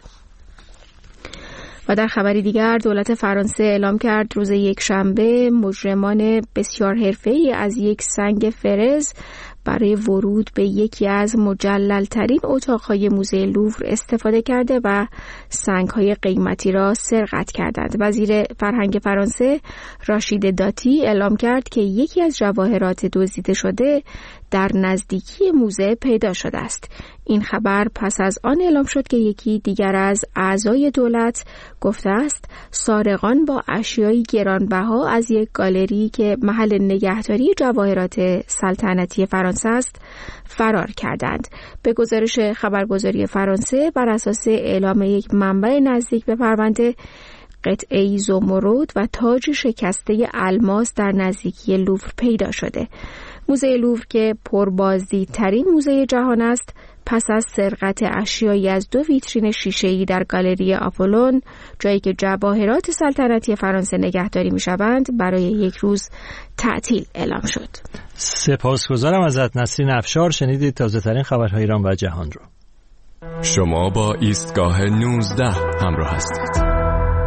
و در خبری دیگر، دولت فرانسه اعلام کرد روز یکشنبه مجرمان بسیار حرفه‌ای از یک سنگ فرز برای ورود به یکی از مجلل‌ترین اتاق‌های موزه لوور استفاده کرده و سنگ‌های قیمتی را سرقت کردند. وزیر فرهنگ فرانسه راشید داتی اعلام کرد که یکی از جواهرات دزدیده شده در نزدیکی موزه پیدا شده است. این خبر پس از آن اعلام شد که یکی دیگر از اعضای دولت گفته است سارقان با اشیای گرانبها از یک گالری که محل نگهداری جواهرات سلطنتی فرانسه است فرار کردند. به گزارش خبرگزاری فرانسه بر اساس اعلام یک منبع نزدیک به پرونده، قطعه‌ای زمرد و تاج شکسته الماس در نزدیکی لوور پیدا شده. موزه لوور که پربازدیدترین موزه جهان است، پس از سرقت اشیایی از 2 ویترین شیشه‌ای در گالری آپولون، جایی که جواهرات سلطنتی فرانسه نگهداری می‌شوند، برای یک روز تعطیل اعلام شد.
سپاسگزارم ازت نسرین افشار. شنیدید تازه‌ترین خبرهای ایران و جهان رو.
شما با ایستگاه 19 همراه هستید.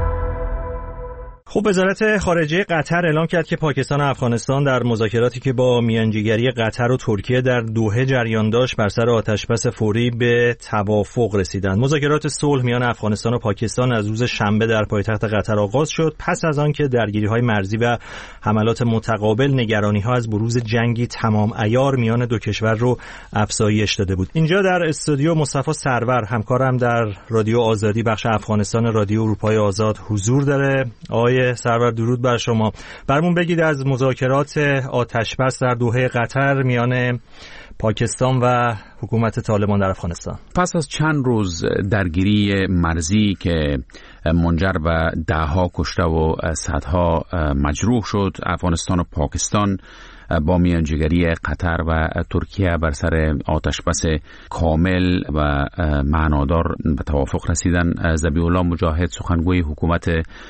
خب، وزارت خارجه قطر اعلام کرد که پاکستان و افغانستان در مذاکراتی که با میانجیگری قطر و ترکیه در دوحه جریان داشت بر سر آتشبس فوری به توافق رسیدند. مذاکرات صلح میان افغانستان و پاکستان از روز شنبه در پایتخت قطر آغاز شد، پس از آن که درگیری‌های مرزی و حملات متقابل نگرانی‌ها از بروز جنگی تمام عیار میان دو کشور رو افزایش داده بود. اینجا در استودیو مصطفی سرور، همکارم در رادیو آزادی بخش افغانستان رادیو اروپای آزاد حضور داره. سرور، درود بر شما. برامون بگید از مذاکرات آتشبس در دوحه قطر میان پاکستان و حکومت طالبان در افغانستان.
پس از چند روز درگیری مرزی که منجر به دهها کشته و صدها مجروح شد، افغانستان و پاکستان با میانجیگری قطر و ترکیه بر سر آتشبس کامل و معنادار به توافق رسیدن. ذبیح الله مجاهد سخنگوی حکومت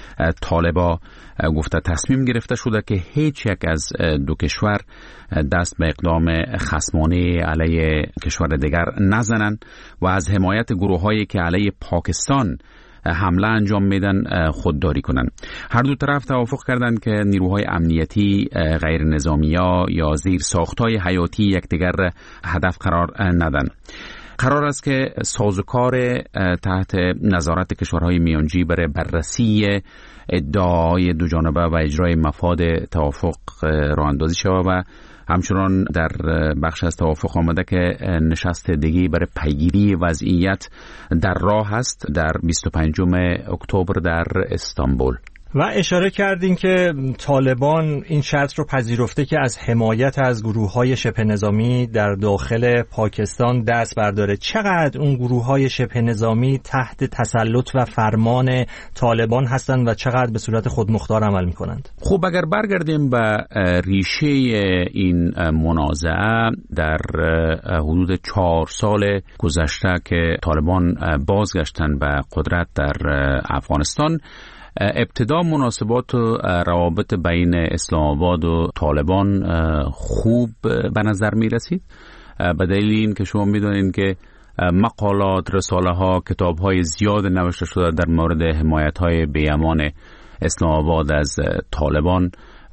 طالبان گفته تصمیم گرفته شده که هیچ یک از دو کشور دست به اقدام خصمانه علیه کشور دیگر نزنند و از حمایت گروه‌هایی که علیه پاکستان حمله انجام میدن خودداری کنند. هر دو طرف توافق کردند که نیروهای امنیتی، غیر نظامی‌ها یا زیر ساخت‌های حیاتی یکدیگر هدف قرار ندن. قرار است که سازوکار تحت نظارت کشورهای میانجی برای بررسی ادعاهای دو جانبه و اجرای مفاد توافق راه اندازی شود و همچنان در بخش از توافق آمده که نشست دیگه برای پیگیری وضعیت در راه است در 25 اکتبر در استانبول.
و اشاره کردین که طالبان این شرط رو پذیرفته که از حمایت از گروه‌های شبه نظامی در داخل پاکستان دست برداره. چقدر اون گروه‌های شبه نظامی تحت تسلط و فرمان طالبان هستند و چقدر به صورت خودمختار عمل می‌کنند؟
خب اگر برگردیم به ریشه این منازعه، در حدود 4 سال گذشته که طالبان بازگشتن به قدرت در افغانستان، ابتدا مناسبات و روابط بین اسلام آباد و طالبان خوب به نظر می رسید، به دلیل این که شما می دانید که مقالات، رساله ها، کتاب های زیاد نوشته شده در مورد حمایت های بی‌امان اسلام آباد از طالبان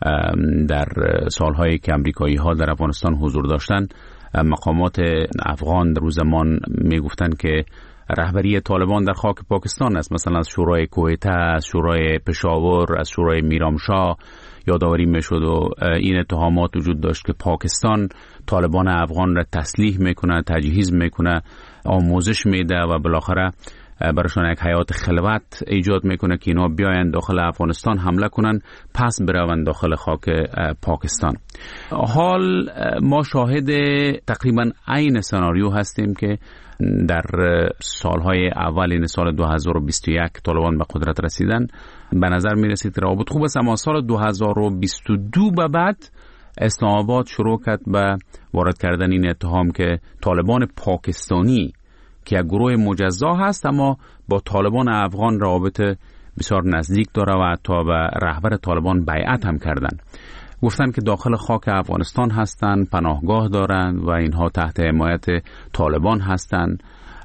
در سالهایی که امریکایی ها در افغانستان حضور داشتند. مقامات افغان در روز زمان می گفتند که رهبری طالبان در خاک پاکستان است. مثلا از شورای کویته، از شورای پشاور، از شورای میرامشاه یادآوری میشد و این اتهامات وجود داشت که پاکستان طالبان افغان را تسلیح میکنه، تجهیز میکنه، آموزش میده و بالاخره برایشان یک حیات خلوت ایجاد میکنه که اینا بیاین داخل افغانستان حمله کنن پس بروند داخل خاک پاکستان. حال ما شاهد تقریبا عین سناریو هستیم که در سالهای اول این سال 2021 طالبان به قدرت رسیدن. به نظر می رسید روابط خوب است، اما سال 2022 به بعد اسلام آباد شروع کرد به وارد کردن این اتهام که طالبان پاکستانی که یک گروه مجزا هست اما با طالبان افغان روابط بسیار نزدیک داره و حتی به رهبر طالبان بیعت هم کردن. گفتن که داخل خاک افغانستان هستند، پناهگاه دارند و اینها تحت حمایت طالبان هستند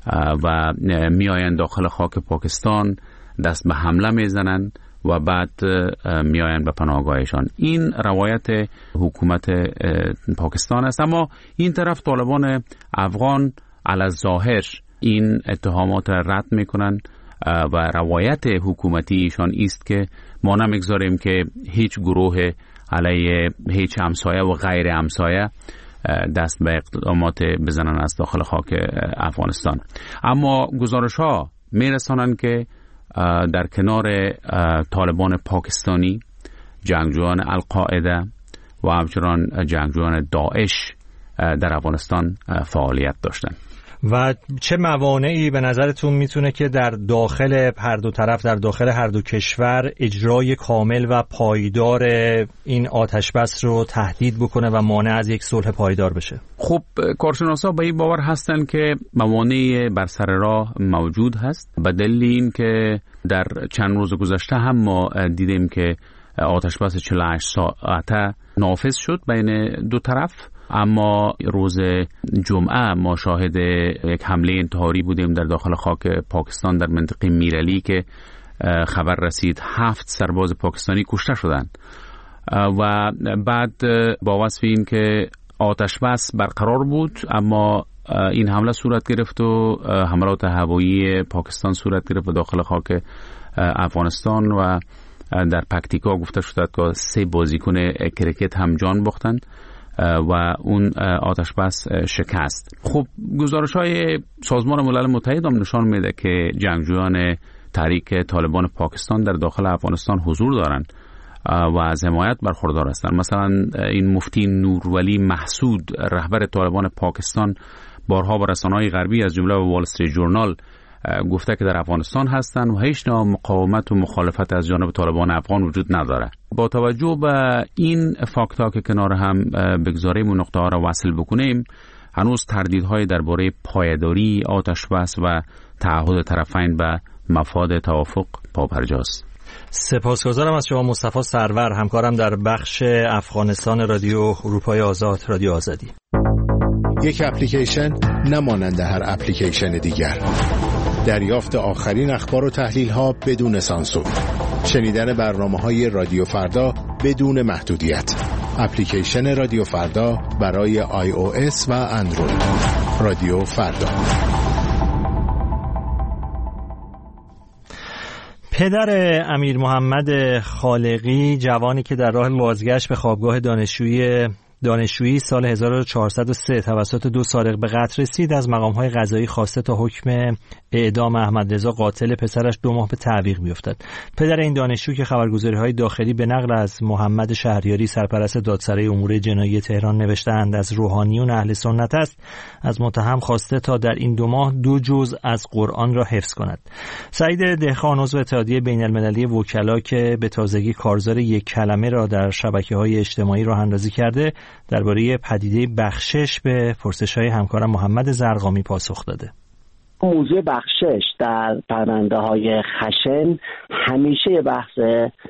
و میآیند داخل خاک پاکستان، دست به حمله میزنند و بعد میآیند به پناهگاهشان. این روایت حکومت پاکستان است، اما این طرف طالبان افغان علی ظاهر این اتهامات را رد میکنند و روایت حکومتی ایشان است که ما نمیگذاریم که هیچ گروه علیه هیچ همسایه و غیر همسایه دست به اقدامات بزنن از داخل خاک افغانستان. اما گزارش ها میرسانند که در کنار طالبان پاکستانی جنگجویان القاعده و همچنان جنگجویان داعش در افغانستان فعالیت داشتند.
و چه موانعی به نظرتون میتونه که در داخل هر دو طرف، در داخل هر دو کشور اجرای کامل و پایدار این آتشبس رو تهدید بکنه و مانع از یک صلح پایدار بشه؟
خب کارشناسا به این باور هستند که موانع بر سر راه موجود هست، به دلیل این که در چند روز گذشته هم ما دیدیم که آتشبس 48 ساعته نافذ شد بین دو طرف، اما روز جمعه ما شاهد یک حمله انتحاری بودیم در داخل خاک پاکستان در منطقه میرعلی که خبر رسید 7 سرباز پاکستانی کشته شدند و بعد با وصف این که آتش بس برقرار بود اما این حمله صورت گرفت و حملات هوایی پاکستان صورت گرفت داخل خاک افغانستان و در پکتیکا گفته شده که 3 بازیکن کرکت هم جان باختند و اون آتش بس شکست. خب گزارش‌های سازمان ملل متحد هم نشان میده که جنگجویان تحریک طالبان پاکستان در داخل افغانستان حضور دارند و از حمایت برخوردار هستند. مثلا این مفتی نورولی محسود رهبر طالبان پاکستان بارها با رسانه‌های غربی از جمله وال استریت جورنال گفته که در افغانستان هستند و هیچ نوع مقاومت و مخالفت از جانب طالبان افغان وجود نداره. با توجه به این فاکت‌ها که کنار هم بگذاریم و نقطه ها را وصل بکنیم، هنوز تردیدهای درباره پایداری آتش‌بس و تعهد طرفین به مفاد توافق پابرجاست.
سپاسگزارم از شما مصطفی سرور، همکارم در بخش افغانستان رادیو اروپای آزاد، رادیو آزادی.
یک اپلیکیشن نمانند هر اپلیکیشن دیگر. دریافت آخرین اخبار و تحلیل‌ها بدون سانسور. شنیدن برنامه‌های رادیو فردا بدون محدودیت. اپلیکیشن رادیو فردا برای iOS و اندروید. رادیو فردا.
پدر امیر محمد خالقی، جوانی که در راه بازگشت به خوابگاه دانشجویی سال 1403 توسط 2 سارق به قتل رسید، از مقام‌های قضایی خواسته تا حکم اعدام احمد رضا قاتل پسرش 2 ماه به تعویق بیفتد. پدر این دانشجو که خبرگزاری‌های داخلی به نقل از محمد شهریاری سرپرست دادسرای امور جنایی تهران نوشته‌اند از روحانیون اهل سنت است، از متهم خواسته تا در این 2 ماه 2 جزء از قرآن را حفظ کند. سعید دهقان، عضو اتحادیه بین‌المللی وکلا که به تازگی کارزار یک کلمه را در شبکه‌های اجتماعی راه‌اندازی کرده، درباره پدیده بخشش به پرسش‌های همکارم محمد زرقامی پاسخ داده.
موضوع بخشش در پرونده‌های خشن همیشه بحث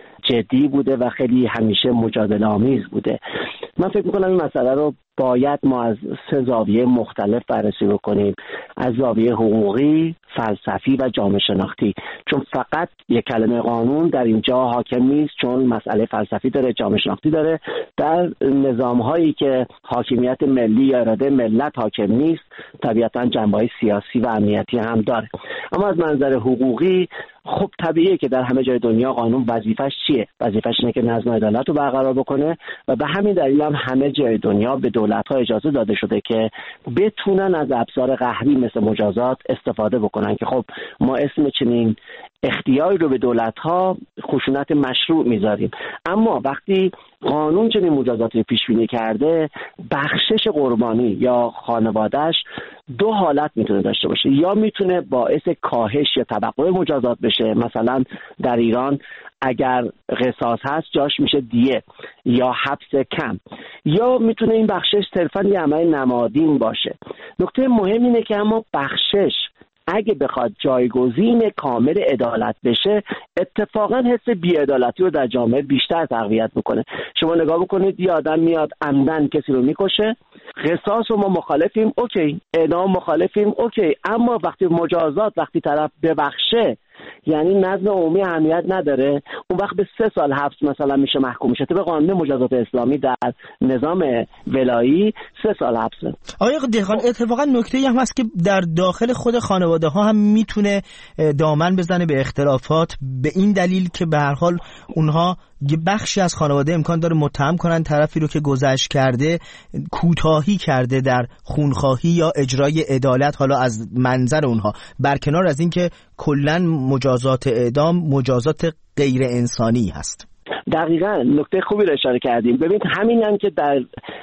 جدی بوده و خیلی همیشه مجادله‌آمیز بوده. من فکر می‌کنم این مسئله رو باید ما از 3 زاویه مختلف بررسی بکنیم، از زاویه حقوقی، فلسفی و جامعه شناختی، چون فقط یک کلمه قانون در اینجا حاکم نیست، چون مسئله فلسفی داره، جامعه شناختی داره. در نظام‌هایی که حاکمیت ملی یا اراده ملت حاکم نیست، طبیعتاً جنبه‌های سیاسی و امنیتی هم داره. اما از منظر حقوقی خب طبیعیه که در همه جای دنیا قانون وظیفش چیه؟ وظیفش اینه که نظم و عدالت رو برقرار بکنه و به همین دلیل هم همه جای دنیا به دولت‌ها اجازه داده شده که بتونن از ابزار قهری مثل مجازات استفاده بکنن که خب ما اسم چنین اختیاری رو به دولت‌ها خشونت مشروع میذاریم. اما وقتی قانون چنین مجازاتی پیش بینی کرده، بخشش قربانی یا خانواده‌اش 2 حالت میتونه داشته باشه. یا میتونه باعث کاهش یا توقع مجازات بشه، مثلا در ایران اگر قصاص هست جاش میشه دیه یا حبس کم، یا میتونه این بخشش صرفاً یه عمل نمادین باشه. نکته مهم اینه که اما بخشش اگه بخواد جایگزین کامل عدالت بشه، اتفاقا حس بی‌عدالتی رو در جامعه بیشتر تقویت میکنه. شما نگاه بکنید، یه آدم میاد عمدن کسی رو میکشه، قصاص رو ما مخالفیم، اوکی، اعدام مخالفیم، اوکی، اما وقتی مجازات، وقتی طرف ببخشه، یعنی نظم عمومی اهمیت نداره، اون وقت به 3 سال حبس مثلا میشه محکوم میشه. طبق قانون مجازات اسلامی در نظام ولایی 3 سال حبسه.
آقای دهقان، اتفاقا نکته‌ای هم هست که در داخل خود خانواده ها هم میتونه دامن بزنه به اختلافات، به این دلیل که به هر حال اونها یه بخشی از خانواده امکان داره متهم کنن طرفی رو که گذشت کرده، کوتاهی کرده در خونخواهی یا اجرای عدالت، حالا از منظر اونها، برکنار از این که کلاً مجازات اعدام مجازات غیر انسانی هست.
دقیقاً نکته خوبی رو اشاره کردیم. ببینید همین هم که در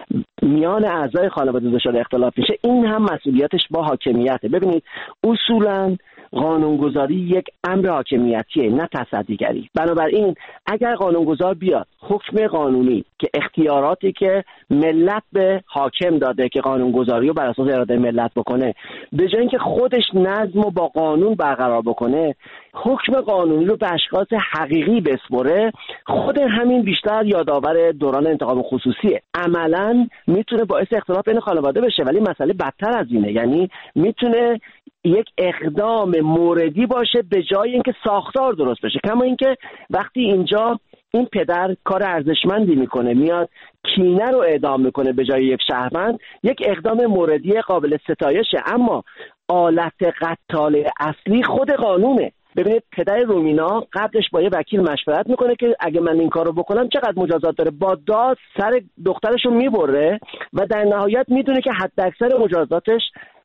میان اعضای خانواده دچار اختلاف میشه، این هم مسئولیتش با حاکمیته. ببینید اصولاً قانونگذاری یک امر حاکمیتیه، نه تصدیگری. بنابراین اگر قانونگذار بیاد حکم قانونی که اختیاراتی که ملت به حاکم داده که قانونگذاری رو بر اساس اراده ملت بکنه، به جای اینکه خودش نظم رو با قانون برقرار بکنه، حکم قانونی رو به اشخاص حقیقی بسپره، خود همین بیشتر یادآور دوران انتقام خصوصیه. عملاً میتونه باعث اختلاف بین خانواده بشه، ولی مسئله بدتر از اینه. یعنی میتونه یک اقدام موردی باشه به جای اینکه ساختار درست بشه. کما اینکه وقتی اینجا این پدر کار ارزشمندی میکنه، میاد کینه رو اعدام میکنه به جای یک شهروند، یک اقدام موردی قابل ستایشه، اما آلت قتاله اصلی خود قانونه. ببینید پدر رومینا قبلش با یه وکیل مشورت میکنه که اگه من این کارو بکنم چقدر مجازات داره، با داد سر دخترشو میبره و در نهایت میدونه که حد اکثر مجازاتش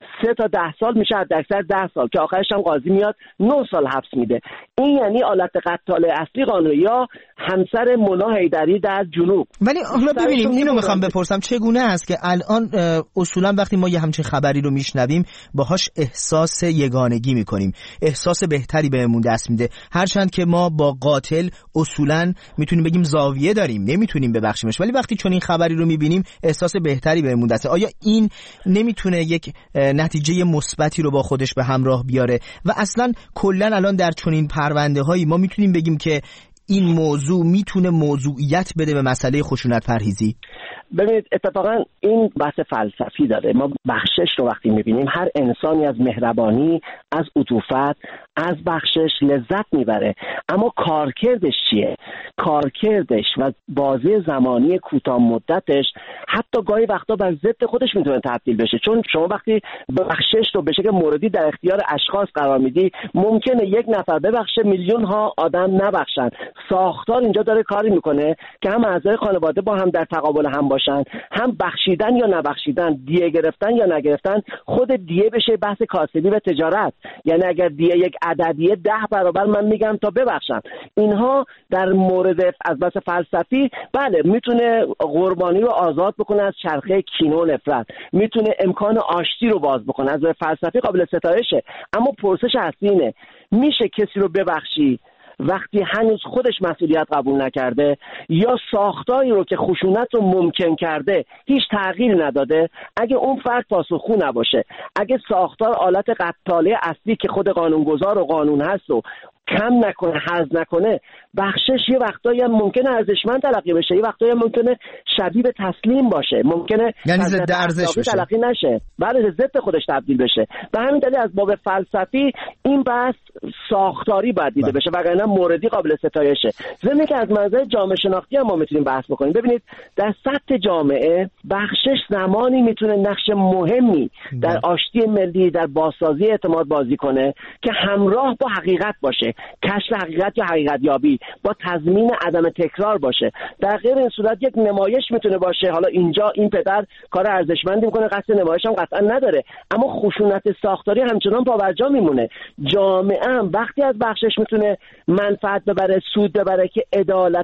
3 تا 10 سال میشه حداکثر 10 سال که آخرش هم قاضی میاد 9 سال حبس میده. این یعنی آلت قتال اصلی قانون یا همسر مونا حیدری در جنوب.
ولی حالا ببینیم اینو میخوام بپرسم چگونه است که الان اصولا وقتی ما یه همچین خبری رو میشنویم باهاش احساس یگانگی میکنیم، احساس بهتری بهمون دست میده، هرچند که ما با قاتل اصولا میتونیم بگیم زاویه داریم، نمیتونیم ببخشیمش، ولی وقتی چون این خبری رو میبینیم احساس بهتری بهمون دست. آیا این نمیتونه یک نتیجه مثبتی رو با خودش به همراه بیاره؟ و اصلا کلا الان در چنین پرونده هایی ما میتونیم بگیم که این موضوع میتونه موضوعیت بده به مسئله خشونت پرهیزی؟
ببینید اتفاقا این بحث فلسفی داره. ما بخشش رو وقتی میبینیم هر انسانی از مهربانی، از عطوفت، از بخشش لذت میبره، اما کارکردش چیه؟ کارکردش و بازی زمانی کوتاه مدتش حتی گاهی وقتا بر ضد خودش میتونه تبدیل بشه. چون شما وقتی بخشش رو به شکل موردی در اختیار اشخاص قرار میدی ممکنه یک نفر ببخشه میلیون ها آدم نبخشن. ساختار اینجا داره کاری میکنه که هم اعضای خانواده با هم در تقابل هم باشن، هم بخشیدن یا نبخشیدن، دیه گرفتن یا نگرفتن خود دیه بشه بحث کاسبی و تجارت. یعنی اگر دیه یک عددیه 10 برابر من میگم تا ببخشم. اینها در مورد از بحث فلسفی بله میتونه قربانی رو آزاد بکنه از چرخه کینه و نفرت، میتونه امکان آشتی رو باز بکنه، از فلسفی قابل ستایشه. اما پرسش اصلی اینه میشه کسی رو ببخشی وقتی هنوز خودش مسئولیت قبول نکرده یا ساختاری رو که خشونت رو ممکن کرده هیچ تغییر نداده؟ اگه اون فرد پاسخگو نباشه، اگه ساختار آلت قتاله اصلی که خود قانونگذار و قانون هست و کم نکنه، حذف نکنه، بخشش یه وقتایی هم ممکنه ارزشمند تلقی بشه، یه وقتایی هم ممکنه شبیه به تسلیم باشه، ممکنه
یعنی ضد ارزش بشه،
تلقی نشه، بله ضد خودش تبدیل بشه. به همین دلیل از باب فلسفی این بحث ساختاری باید دیده بشه، وگرنه موردی قابل ستایشه. ضمن که از منظر جامعه شناختی هم ما میتونیم بحث بکنیم. ببینید در سطح جامعه بخشش زمانی میتونه نقش مهمی در آشتی ملی، در بازسازی اعتماد بازی کنه که همراه با حقیقت باشه، کشف حقیقت یا حقیقت یابی با تضمین عدم تکرار باشه. در غیر این صورت یک نمایش میتونه باشه. حالا اینجا این پدر کار ارزشمندی میکنه، قصد نمایش هم قطعا نداره، اما خشونت ساختاری همچنان پابرجا میمونه. جامعه هم وقتی از بخشش میتونه منفعت ببره، سود ببره که عدالت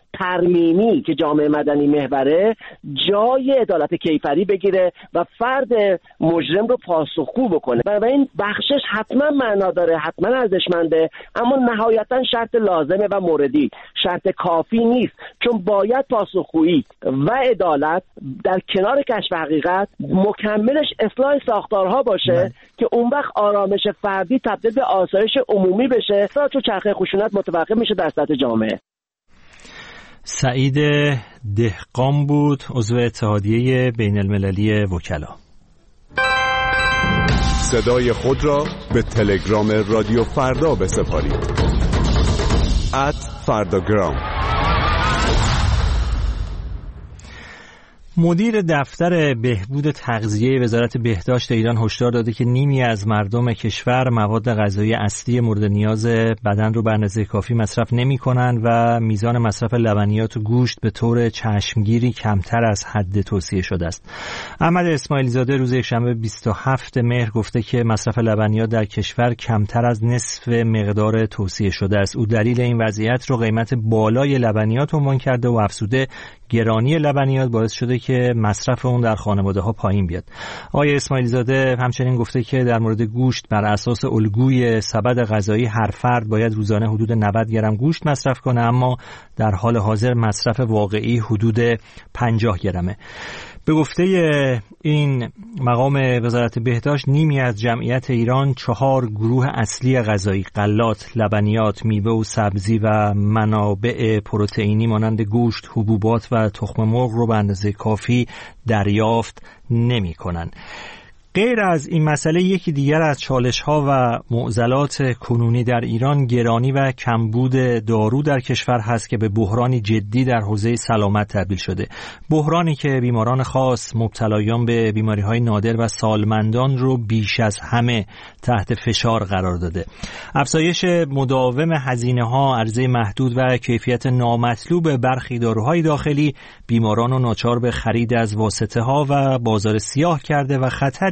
ترمیمی که جامعه مدنی محوره جای عدالت کیفری بگیره و فرد مجرم رو پاسخگو بکنه. و این بخشش حتما معنا داره، حتما ارزشمنده، اما نهایتا شرط لازمه و موردی، شرط کافی نیست. چون باید پاسخگویی و عدالت در کنار کشف حقیقت مکملش اصلاح ساختارها باشه که اون وقت آرامش فردی تبدیل به آسایش عمومی بشه تا چون چرخه خشونت متوقف میشه در سطح جامعه.
سعید دهقان بود، عضو اتحادیه بین المللی وکلا.
صدای خود را به تلگرام رادیو فردا بسپارید. @فرداگرام.
مدیر دفتر بهبود تغذیه وزارت بهداشت ایران هشدار داده که نیمی از مردم کشور مواد غذایی اصلی مورد نیاز بدن رو به اندازه کافی مصرف نمی‌کنند و میزان مصرف لبنیات و گوشت به طور چشمگیری کمتر از حد توصیه شده است. احمد اسماعیلی زاده روز یکشنبه 27 مهر گفته که مصرف لبنیات در کشور کمتر از نصف مقدار توصیه شده است. او دلیل این وضعیت رو قیمت بالای لبنیات عنوان کرده و افزوده گرانی لبنیات باعث شده که مصرف اون در خانواده‌ها پایین بیاد. آقای اسماعیلی زاده همچنین گفته که در مورد گوشت بر اساس الگوی سبد غذایی هر فرد باید روزانه حدود 90 گرم گوشت مصرف کنه، اما در حال حاضر مصرف واقعی حدود 50 گرمه. به گفته این مقام وزارت بهداشت نیمی از جمعیت ایران 4 گروه اصلی غذایی غلات، لبنیات، میوه و سبزی و منابع پروتئینی مانند گوشت، حبوبات و تخم مرغ رو به اندازه کافی دریافت نمی‌کنند. غیر از این مسئله یکی دیگر از چالش‌ها و معضلات کنونی در ایران گرانی و کمبود دارو در کشور هست که به بحرانی جدی در حوزه سلامت تبدیل شده. بحرانی که بیماران خاص، مبتلایان به بیماری‌های نادر و سالمندان رو بیش از همه تحت فشار قرار داده. افزایش مداوم هزینه‌ها، عرضه محدود و کیفیت نامطلوب برخی داروهای داخلی بیماران رو ناچار به خرید از واسطه‌ها و بازار سیاه کرده و خطری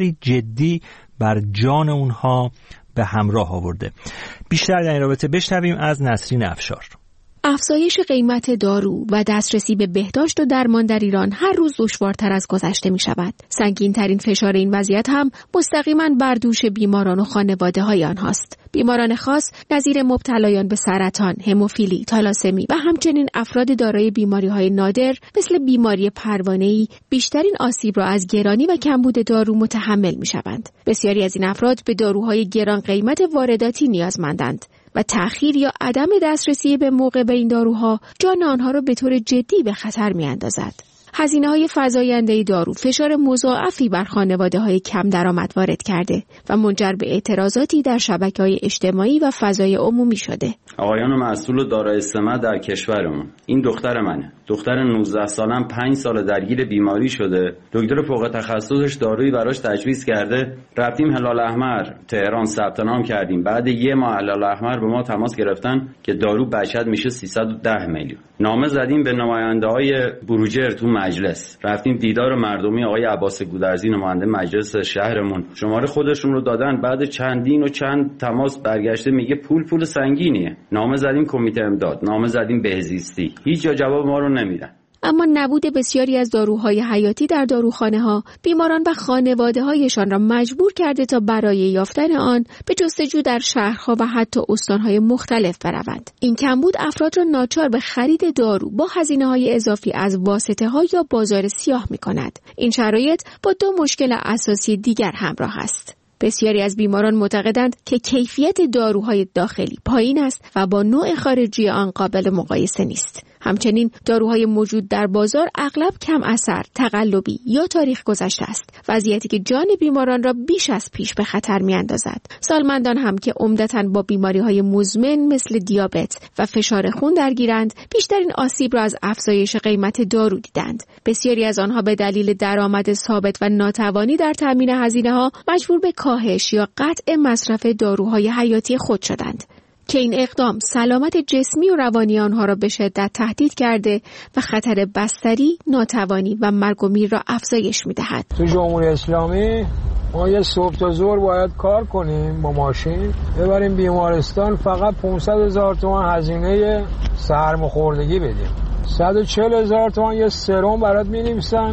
خطری جدی بر جان اونها به همراه آورده. بیشتر در این رابطه بشنویم از نسرین افشار.
افزایش قیمت دارو و دسترسی به بهداشت و درمان در ایران هر روز دشوارتر از گذشته می شود. سنگین ترین فشار این وضعیت هم مستقیما بر دوش بیماران و خانواده های آنهاست. بیماران خاص نظیر مبتلایان به سرطان، هموفیلی، تالاسمی و همچنین افراد دارای بیماری‌های نادر مثل بیماری پروانه‌ای بیشترین آسیب را از گرانی و کمبود دارو متحمل می‌شوند. بسیاری از این افراد به داروهای گران قیمت وارداتی نیازمندند و تأخیر یا عدم دسترسی به موقع به این داروها جان آنها را به طور جدی به خطر می‌اندازد. هزینه‌های فزاینده دارو فشار مضاعفی بر خانواده‌های کم درآمد وارد کرده و منجر به اعتراضاتی در شبکه‌های اجتماعی و فضای عمومی شده.
آقایان مسئول و دارای سمت در کشورمون، این دختر منه. دختر 19 سالم 5 سال درگیر بیماری شده. دکتر فوق تخصصش دارویی براش تجویز کرده. رفتیم هلال احمر تهران ثبت نام کردیم. بعد یه ماه هلال احمر به ما تماس گرفتن که دارو بچت میشه 310 میلیون. نامه زدیم به نماینده‌های بروجر تو مجلس. رفتیم دیدار مردمی آقای عباس گودرزی نماینده مجلس شهرمون. شماره خودشون رو دادن. بعد چندین و چند تماس برگشته میگه پول سنگینیه. نامه زدیم کمیته امداد، نامه زدیم بهزیستی. هیچ جا جواب ما رو نمیدن.
اما نبود بسیاری از داروهای حیاتی در داروخانه‌ها بیماران و خانواده‌هایشان را مجبور کرده تا برای یافتن آن به جستجو در شهرها و حتی استان‌های مختلف بروند. این کمبود افراد را ناچار به خرید دارو با هزینه‌های اضافی از واسطه‌ها یا بازار سیاه می‌کند. این شرایط با دو مشکل اساسی دیگر همراه است. بسیاری از بیماران معتقدند که کیفیت داروهای داخلی پایین است و با نوع خارجی آن قابل مقایسه نیست. همچنین داروهای موجود در بازار اغلب کم اثر، تقلبی یا تاریخ گذشته است، وضعیتی که جان بیماران را بیش از پیش به خطر می‌اندازد. سالمندان هم که عمدتاً با بیماری‌های مزمن مثل دیابت و فشار خون درگیرند، بیشترین آسیب را از افزایش قیمت دارو دیدند. بسیاری از آنها به دلیل درآمد ثابت و ناتوانی در تامین هزینه‌ها مجبور به کاهش یا قطع مصرف داروهای حیاتی خود شدند که این اقدام سلامت جسمی و روانی آنها را به شدت تهدید کرده و خطر بستری، ناتوانی و مرگ و میر را افزایش می‌دهد.
تو جمهوری اسلامی ما یه صبح تا ظهر باید کار کنیم با ماشین ببریم بیمارستان، فقط 500,000 تومان هزینه سرماخوردگی بدیم. 140,000 تومان یه سرم برات می‌نویسن،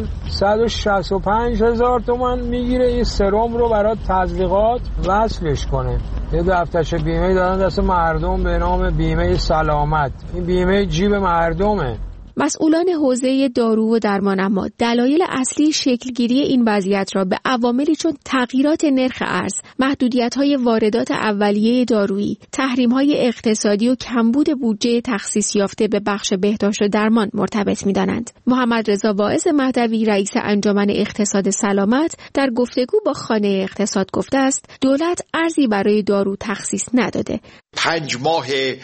165,000 تومان میگیره این سرم رو برات تزریقات وصلش کنه. یه دفترچه بیمه دادن دست مردم به نام بیمه سلامت. این بیمه جیب مردمه.
مسئولان حوزه دارو و درمان اما دلایل اصلی شکلگیری این وضعیت را به عواملی چون تغییرات نرخ ارز، محدودیت‌های واردات اولیه دارویی، تحریم‌های اقتصادی و کمبود بودجه تخصیص یافته به بخش بهداشت و درمان مرتبط می‌دانند. محمد رضا واعظ مهدوی رئیس انجمن اقتصاد سلامت در گفتگو با خانه اقتصاد گفته است دولت ارزی برای دارو تخصیص نداده.
5 ماه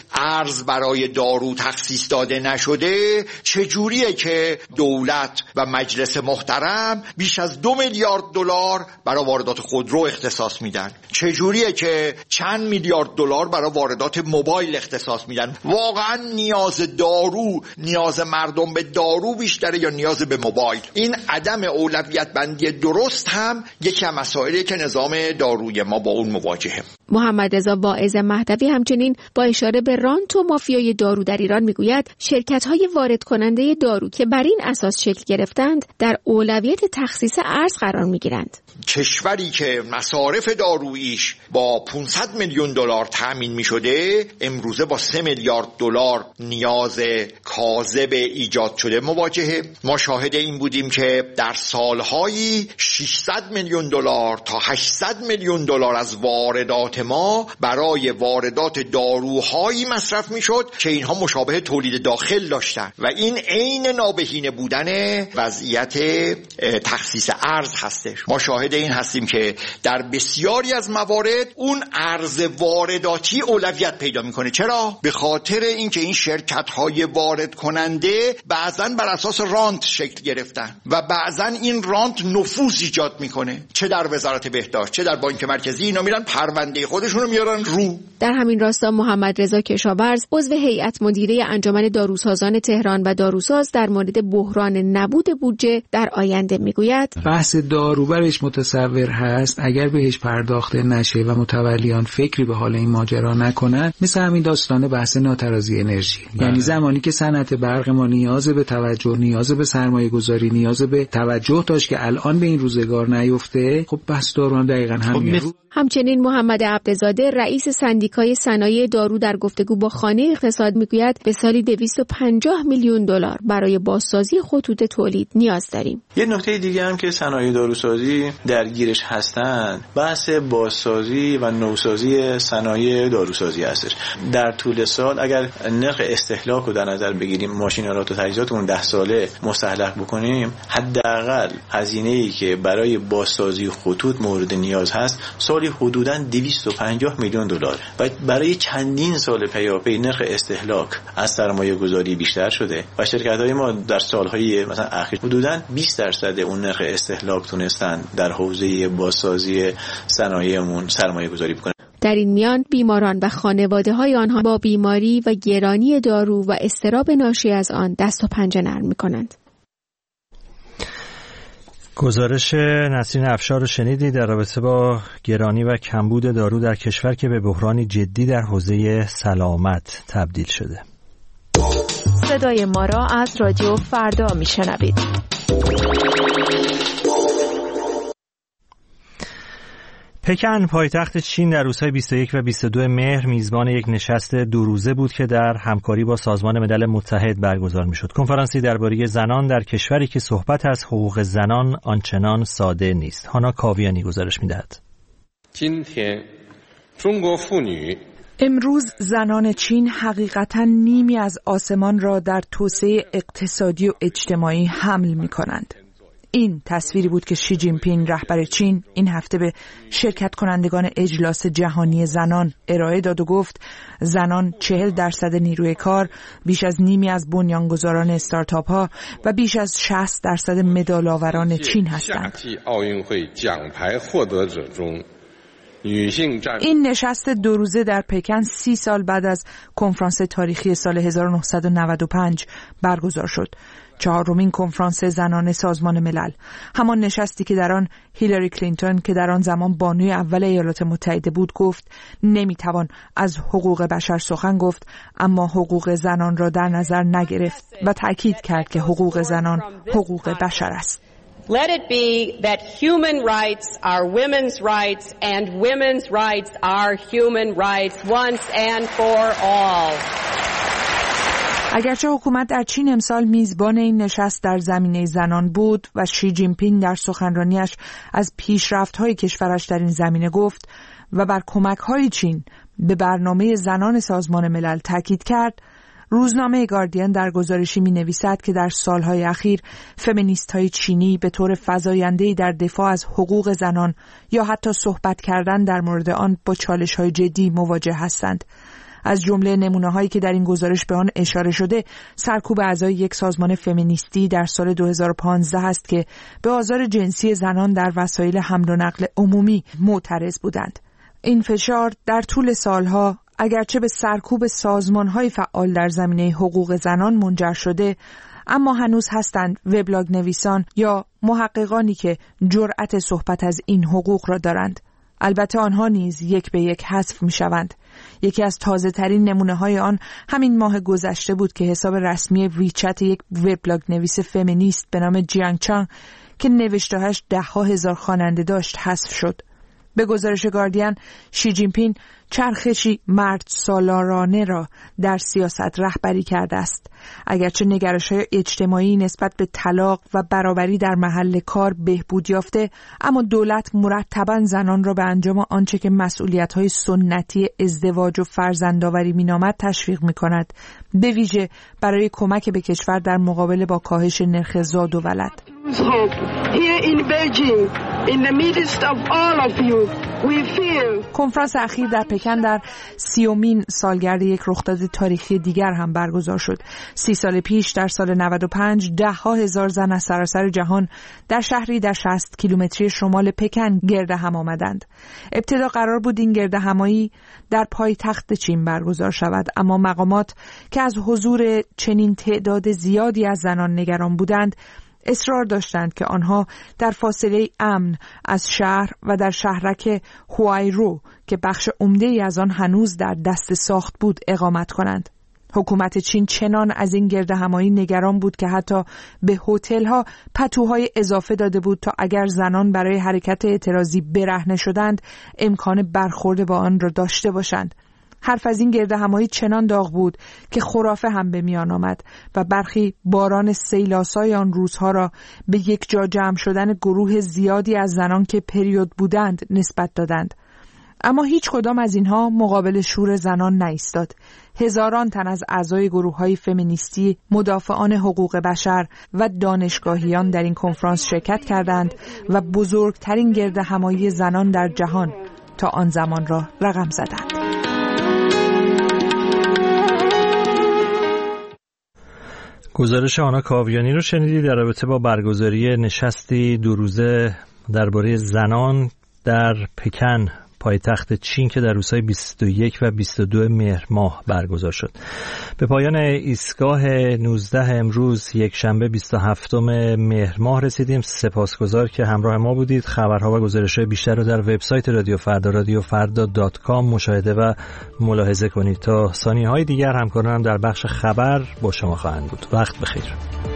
ارز برای دارو تخصیص داده نشده. چجوریه که دولت و مجلس محترم بیش از 2 میلیارد دلار برای واردات خودرو اختصاص میدن؟ چجوریه که چند میلیارد دلار برای واردات موبایل اختصاص میدن؟ واقعا نیاز دارو، نیاز مردم به دارو بیشتره یا نیاز به موبایل؟ این عدم اولویت بندی درست هم یکی از مسائلی که نظام داروی ما با اون مواجهه.
محمد رضا واعظ مهدوی همچنین با اشاره به رانت و مافیای دارو در ایران میگوید شرکت‌های وارد کننده دارو که بر این اساس شکل گرفتند در اولویت تخصیص ارز قرار میگیرند.
کشوری که مصارف داروییش با 500 میلیون دلار تامین میشده امروزه با 3 میلیارد دلار نیاز کاذب ایجاد شده مواجهه. ما شاهد این بودیم که در سالهایی 600 میلیون دلار تا 800 میلیون دلار از واردات ما برای واردات داروهایی مصرف میشد که اینها مشابه تولید داخل داشتن و این عین نابهینه بودن وضعیت تخصیص ارز هستش. ما شاهد این هستیم که در بسیاری از موارد اون ارز وارداتی اولویت پیدا میکنه. چرا؟ به خاطر اینکه این شرکت‌های وارد کننده بعضاً بر اساس رانت شکل گرفتن و بعضاً این رانت نفوذ ایجاد میکنه، چه در وزارت بهداشت چه در بانک مرکزی. اینا میرن پرونده سرمایه خودشون رو میارن رو.
در همین راستا محمد رضا کشاورز عضو هیئت مدیره انجمن داروسازان تهران و داروساز در مورد بحران نبود بودجه در آینده میگوید
بحث دارو برش متصور هست اگر بهش پرداخته نشه و متولیان فکری به حال این ماجرا نکنن، مثل همین داستان بحث ناترازی انرژی. یعنی زمانی که صنعت برق ما نیاز به توجه، نیاز به سرمایه گذاری، نیاز به توجه داشت که الان به این روزگار نیفته، خب بحث دارو هم دقیقاً همین.
همچنین محمد عبدزاده رئیس سندیکای صنایع دارو در گفتگو با خانه اقتصاد میگوید به سالی 250 میلیون دلار برای بازسازی خطوط تولید نیاز داریم.
یه نکته دیگه هم که صنایع داروسازی درگیرش هستند بحث بازسازی و نوسازی صنایع داروسازی هستش. در طول سال اگر نرخ استهلاک رو در نظر بگیریم، ماشین‌آلات و تجهیزات اون 10 ساله مستهلک بکنیم، حداقل هزینه‌ای که برای بازسازی خطوط مورد نیاز هست سالی حدوداً 250 میلیون دلار و برای چندین سال پیاپی نرخ استهلاک از سرمایه گذاری بیشتر شده و شرکت‌های ما در سالهای مثلا اخیر حدوداً 20% اون نرخ استهلاک تونستن در حوزه بازسازی صنایعمون سرمایه گذاری بکنن.
در این میان بیماران و خانواده‌های آنها با بیماری و گرانی دارو و اضطراب ناشی از آن دست و پنجه نرم می‌کنند.
گزارش نسرین افشار رو شنیدید در رابطه با گرانی و کمبود دارو در کشور که به بحرانی جدی در حوزه سلامت تبدیل شده.
صدای ما را از رادیو فردا میشنوید.
پکن پایتخت چین در روزهای 21 و 22 مهر میزبان یک نشست 2 روزه بود که در همکاری با سازمان ملل متحد برگزار میشد. کنفرانسی درباره زنان در کشوری که صحبت از حقوق زنان آنچنان ساده نیست. هانا کاویانی گزارش میدهد.
امروز زنان چین حقیقتاً نیمی از آسمان را در توسعه اقتصادی و اجتماعی حمل می‌کنند. این تصویری بود که شی جین پینگ رهبر چین این هفته به شرکت کنندگان اجلاس جهانی زنان ارائه داد و گفت زنان 40% نیروی کار، بیش از نیمی از بنیانگذاران استارتاپ ها و بیش از 60% مدال آوران چین هستند. این نشست 2 روزه در پکن 30 سال بعد از کنفرانس تاریخی سال 1995 برگزار شد. 4مین کنفرانس زنان سازمان ملل، همان نشستی که در آن هیلاری کلینتون که در آن زمان بانوی اول ایالات متحده بود گفت نمیتوان از حقوق بشر سخن گفت اما حقوق زنان را در نظر نگرفت و تأکید کرد که حقوق زنان حقوق بشر است.
Let it be that human rights are women's rights and women's rights are human rights once and for all.
اگرچه حکومت در چین امسال میزبان این نشست در زمینه زنان بود و شی جین پینگ در سخنرانیش از پیشرفت‌های کشورش در این زمینه گفت و بر کمک‌های چین به برنامه زنان سازمان ملل تاکید کرد، روزنامه گاردین در گزارشی می‌نویسد که در سالهای اخیر فمینیست‌های چینی به طور فزاینده‌ای در دفاع از حقوق زنان یا حتی صحبت کردن در مورد آن با چالش‌های جدی مواجه هستند. از جمله نمونه‌هایی که در این گزارش به آن اشاره شده، سرکوب اعضای یک سازمان فمینیستی در سال 2015 است که به آزار جنسی زنان در وسایل حمل و نقل عمومی معترض بودند. این فشار در طول سالها اگرچه به سرکوب سازمان‌های فعال در زمینه حقوق زنان منجر شده، اما هنوز هستند وبلاگ نویسان یا محققانی که جرأت صحبت از این حقوق را دارند. البته آنها نیز یک به یک حذف می‌شوند. یکی از تازه‌ترین نمونه‌های آن همین ماه گذشته بود که حساب رسمی ویچت یک وبلاگ نویس فمینیست به نام جیانگ چانگ که نوشته‌هاش 10,000 خواننده داشت حذف شد. به گزارش گاردین، شی جین پینگ چرخشی مرد سالارانه را در سیاست رهبری کرده است. اگرچه نگرش‌های اجتماعی نسبت به طلاق و برابری در محل کار بهبود یافته، اما دولت مرتباً زنان را به انجام آنچه که مسئولیت‌های سنتی ازدواج و فرزندآوری می‌نامد تشویق می‌کند، به ویژه برای کمک به کشور در مقابله با کاهش نرخ زاد و ولد.
Here in Beijing, in the midst of all of you, we feel
کنفرانس اخیر در پکن در 30مین سالگرد یک رخداد تاریخی دیگر هم برگزار شد. 30 سال پیش در سال 95 10,000 هزار زن از سراسر جهان در شهری در 60 کیلومتری شمال پکن گرد هم آمدند. ابتدا قرار بود این گرد همایی در پایتخت چین برگزار شود، اما مقامات که از حضور چنین تعداد زیادی از زنان نگران بودند اصرار داشتند که آنها در فاصله امن از شهر و در شهرک هوایرو که بخش عمده‌ای از آن هنوز در دست ساخت بود اقامت کنند. حکومت چین چنان از این گرد همایی نگران بود که حتی به هتل‌ها پتوهای اضافه داده بود تا اگر زنان برای حرکت اعتراضی برهنه شدند امکان برخورد با آن را داشته باشند. حرف از این گرد همایی چنان داغ بود که خرافه هم به میان آمد و برخی باران سیلاسای آن روزها را به یک جا جمع شدن گروه زیادی از زنان که پریود بودند نسبت دادند. اما هیچ کدام از اینها مقابل شور زنان نایستاد. هزاران تن از اعضای گروه‌های فمینیستی، مدافعان حقوق بشر و دانشگاهیان در این کنفرانس شرکت کردند و بزرگترین گرد همایی زنان در جهان تا آن زمان را رقم زدند.
گزارش آنا کاویانی رو شنیدید در رابطه با برگزاری نشستی 2 روزه درباره زنان در پکن پایتخت چین که در روزهای 21 و 22 مهر ماه برگزار شد. به پایان ایستگاه 19 امروز یک شنبه 27 مهر ماه رسیدیم. سپاسگزار که همراه ما بودید. خبرها و گزارش‌های بیشتر رو در وبسایت رادیو فردا radiofarda.com مشاهده و ملاحظه کنید. تا ثانیه‌های دیگر همکارانم در بخش خبر با شما خواهند بود. وقت بخیر.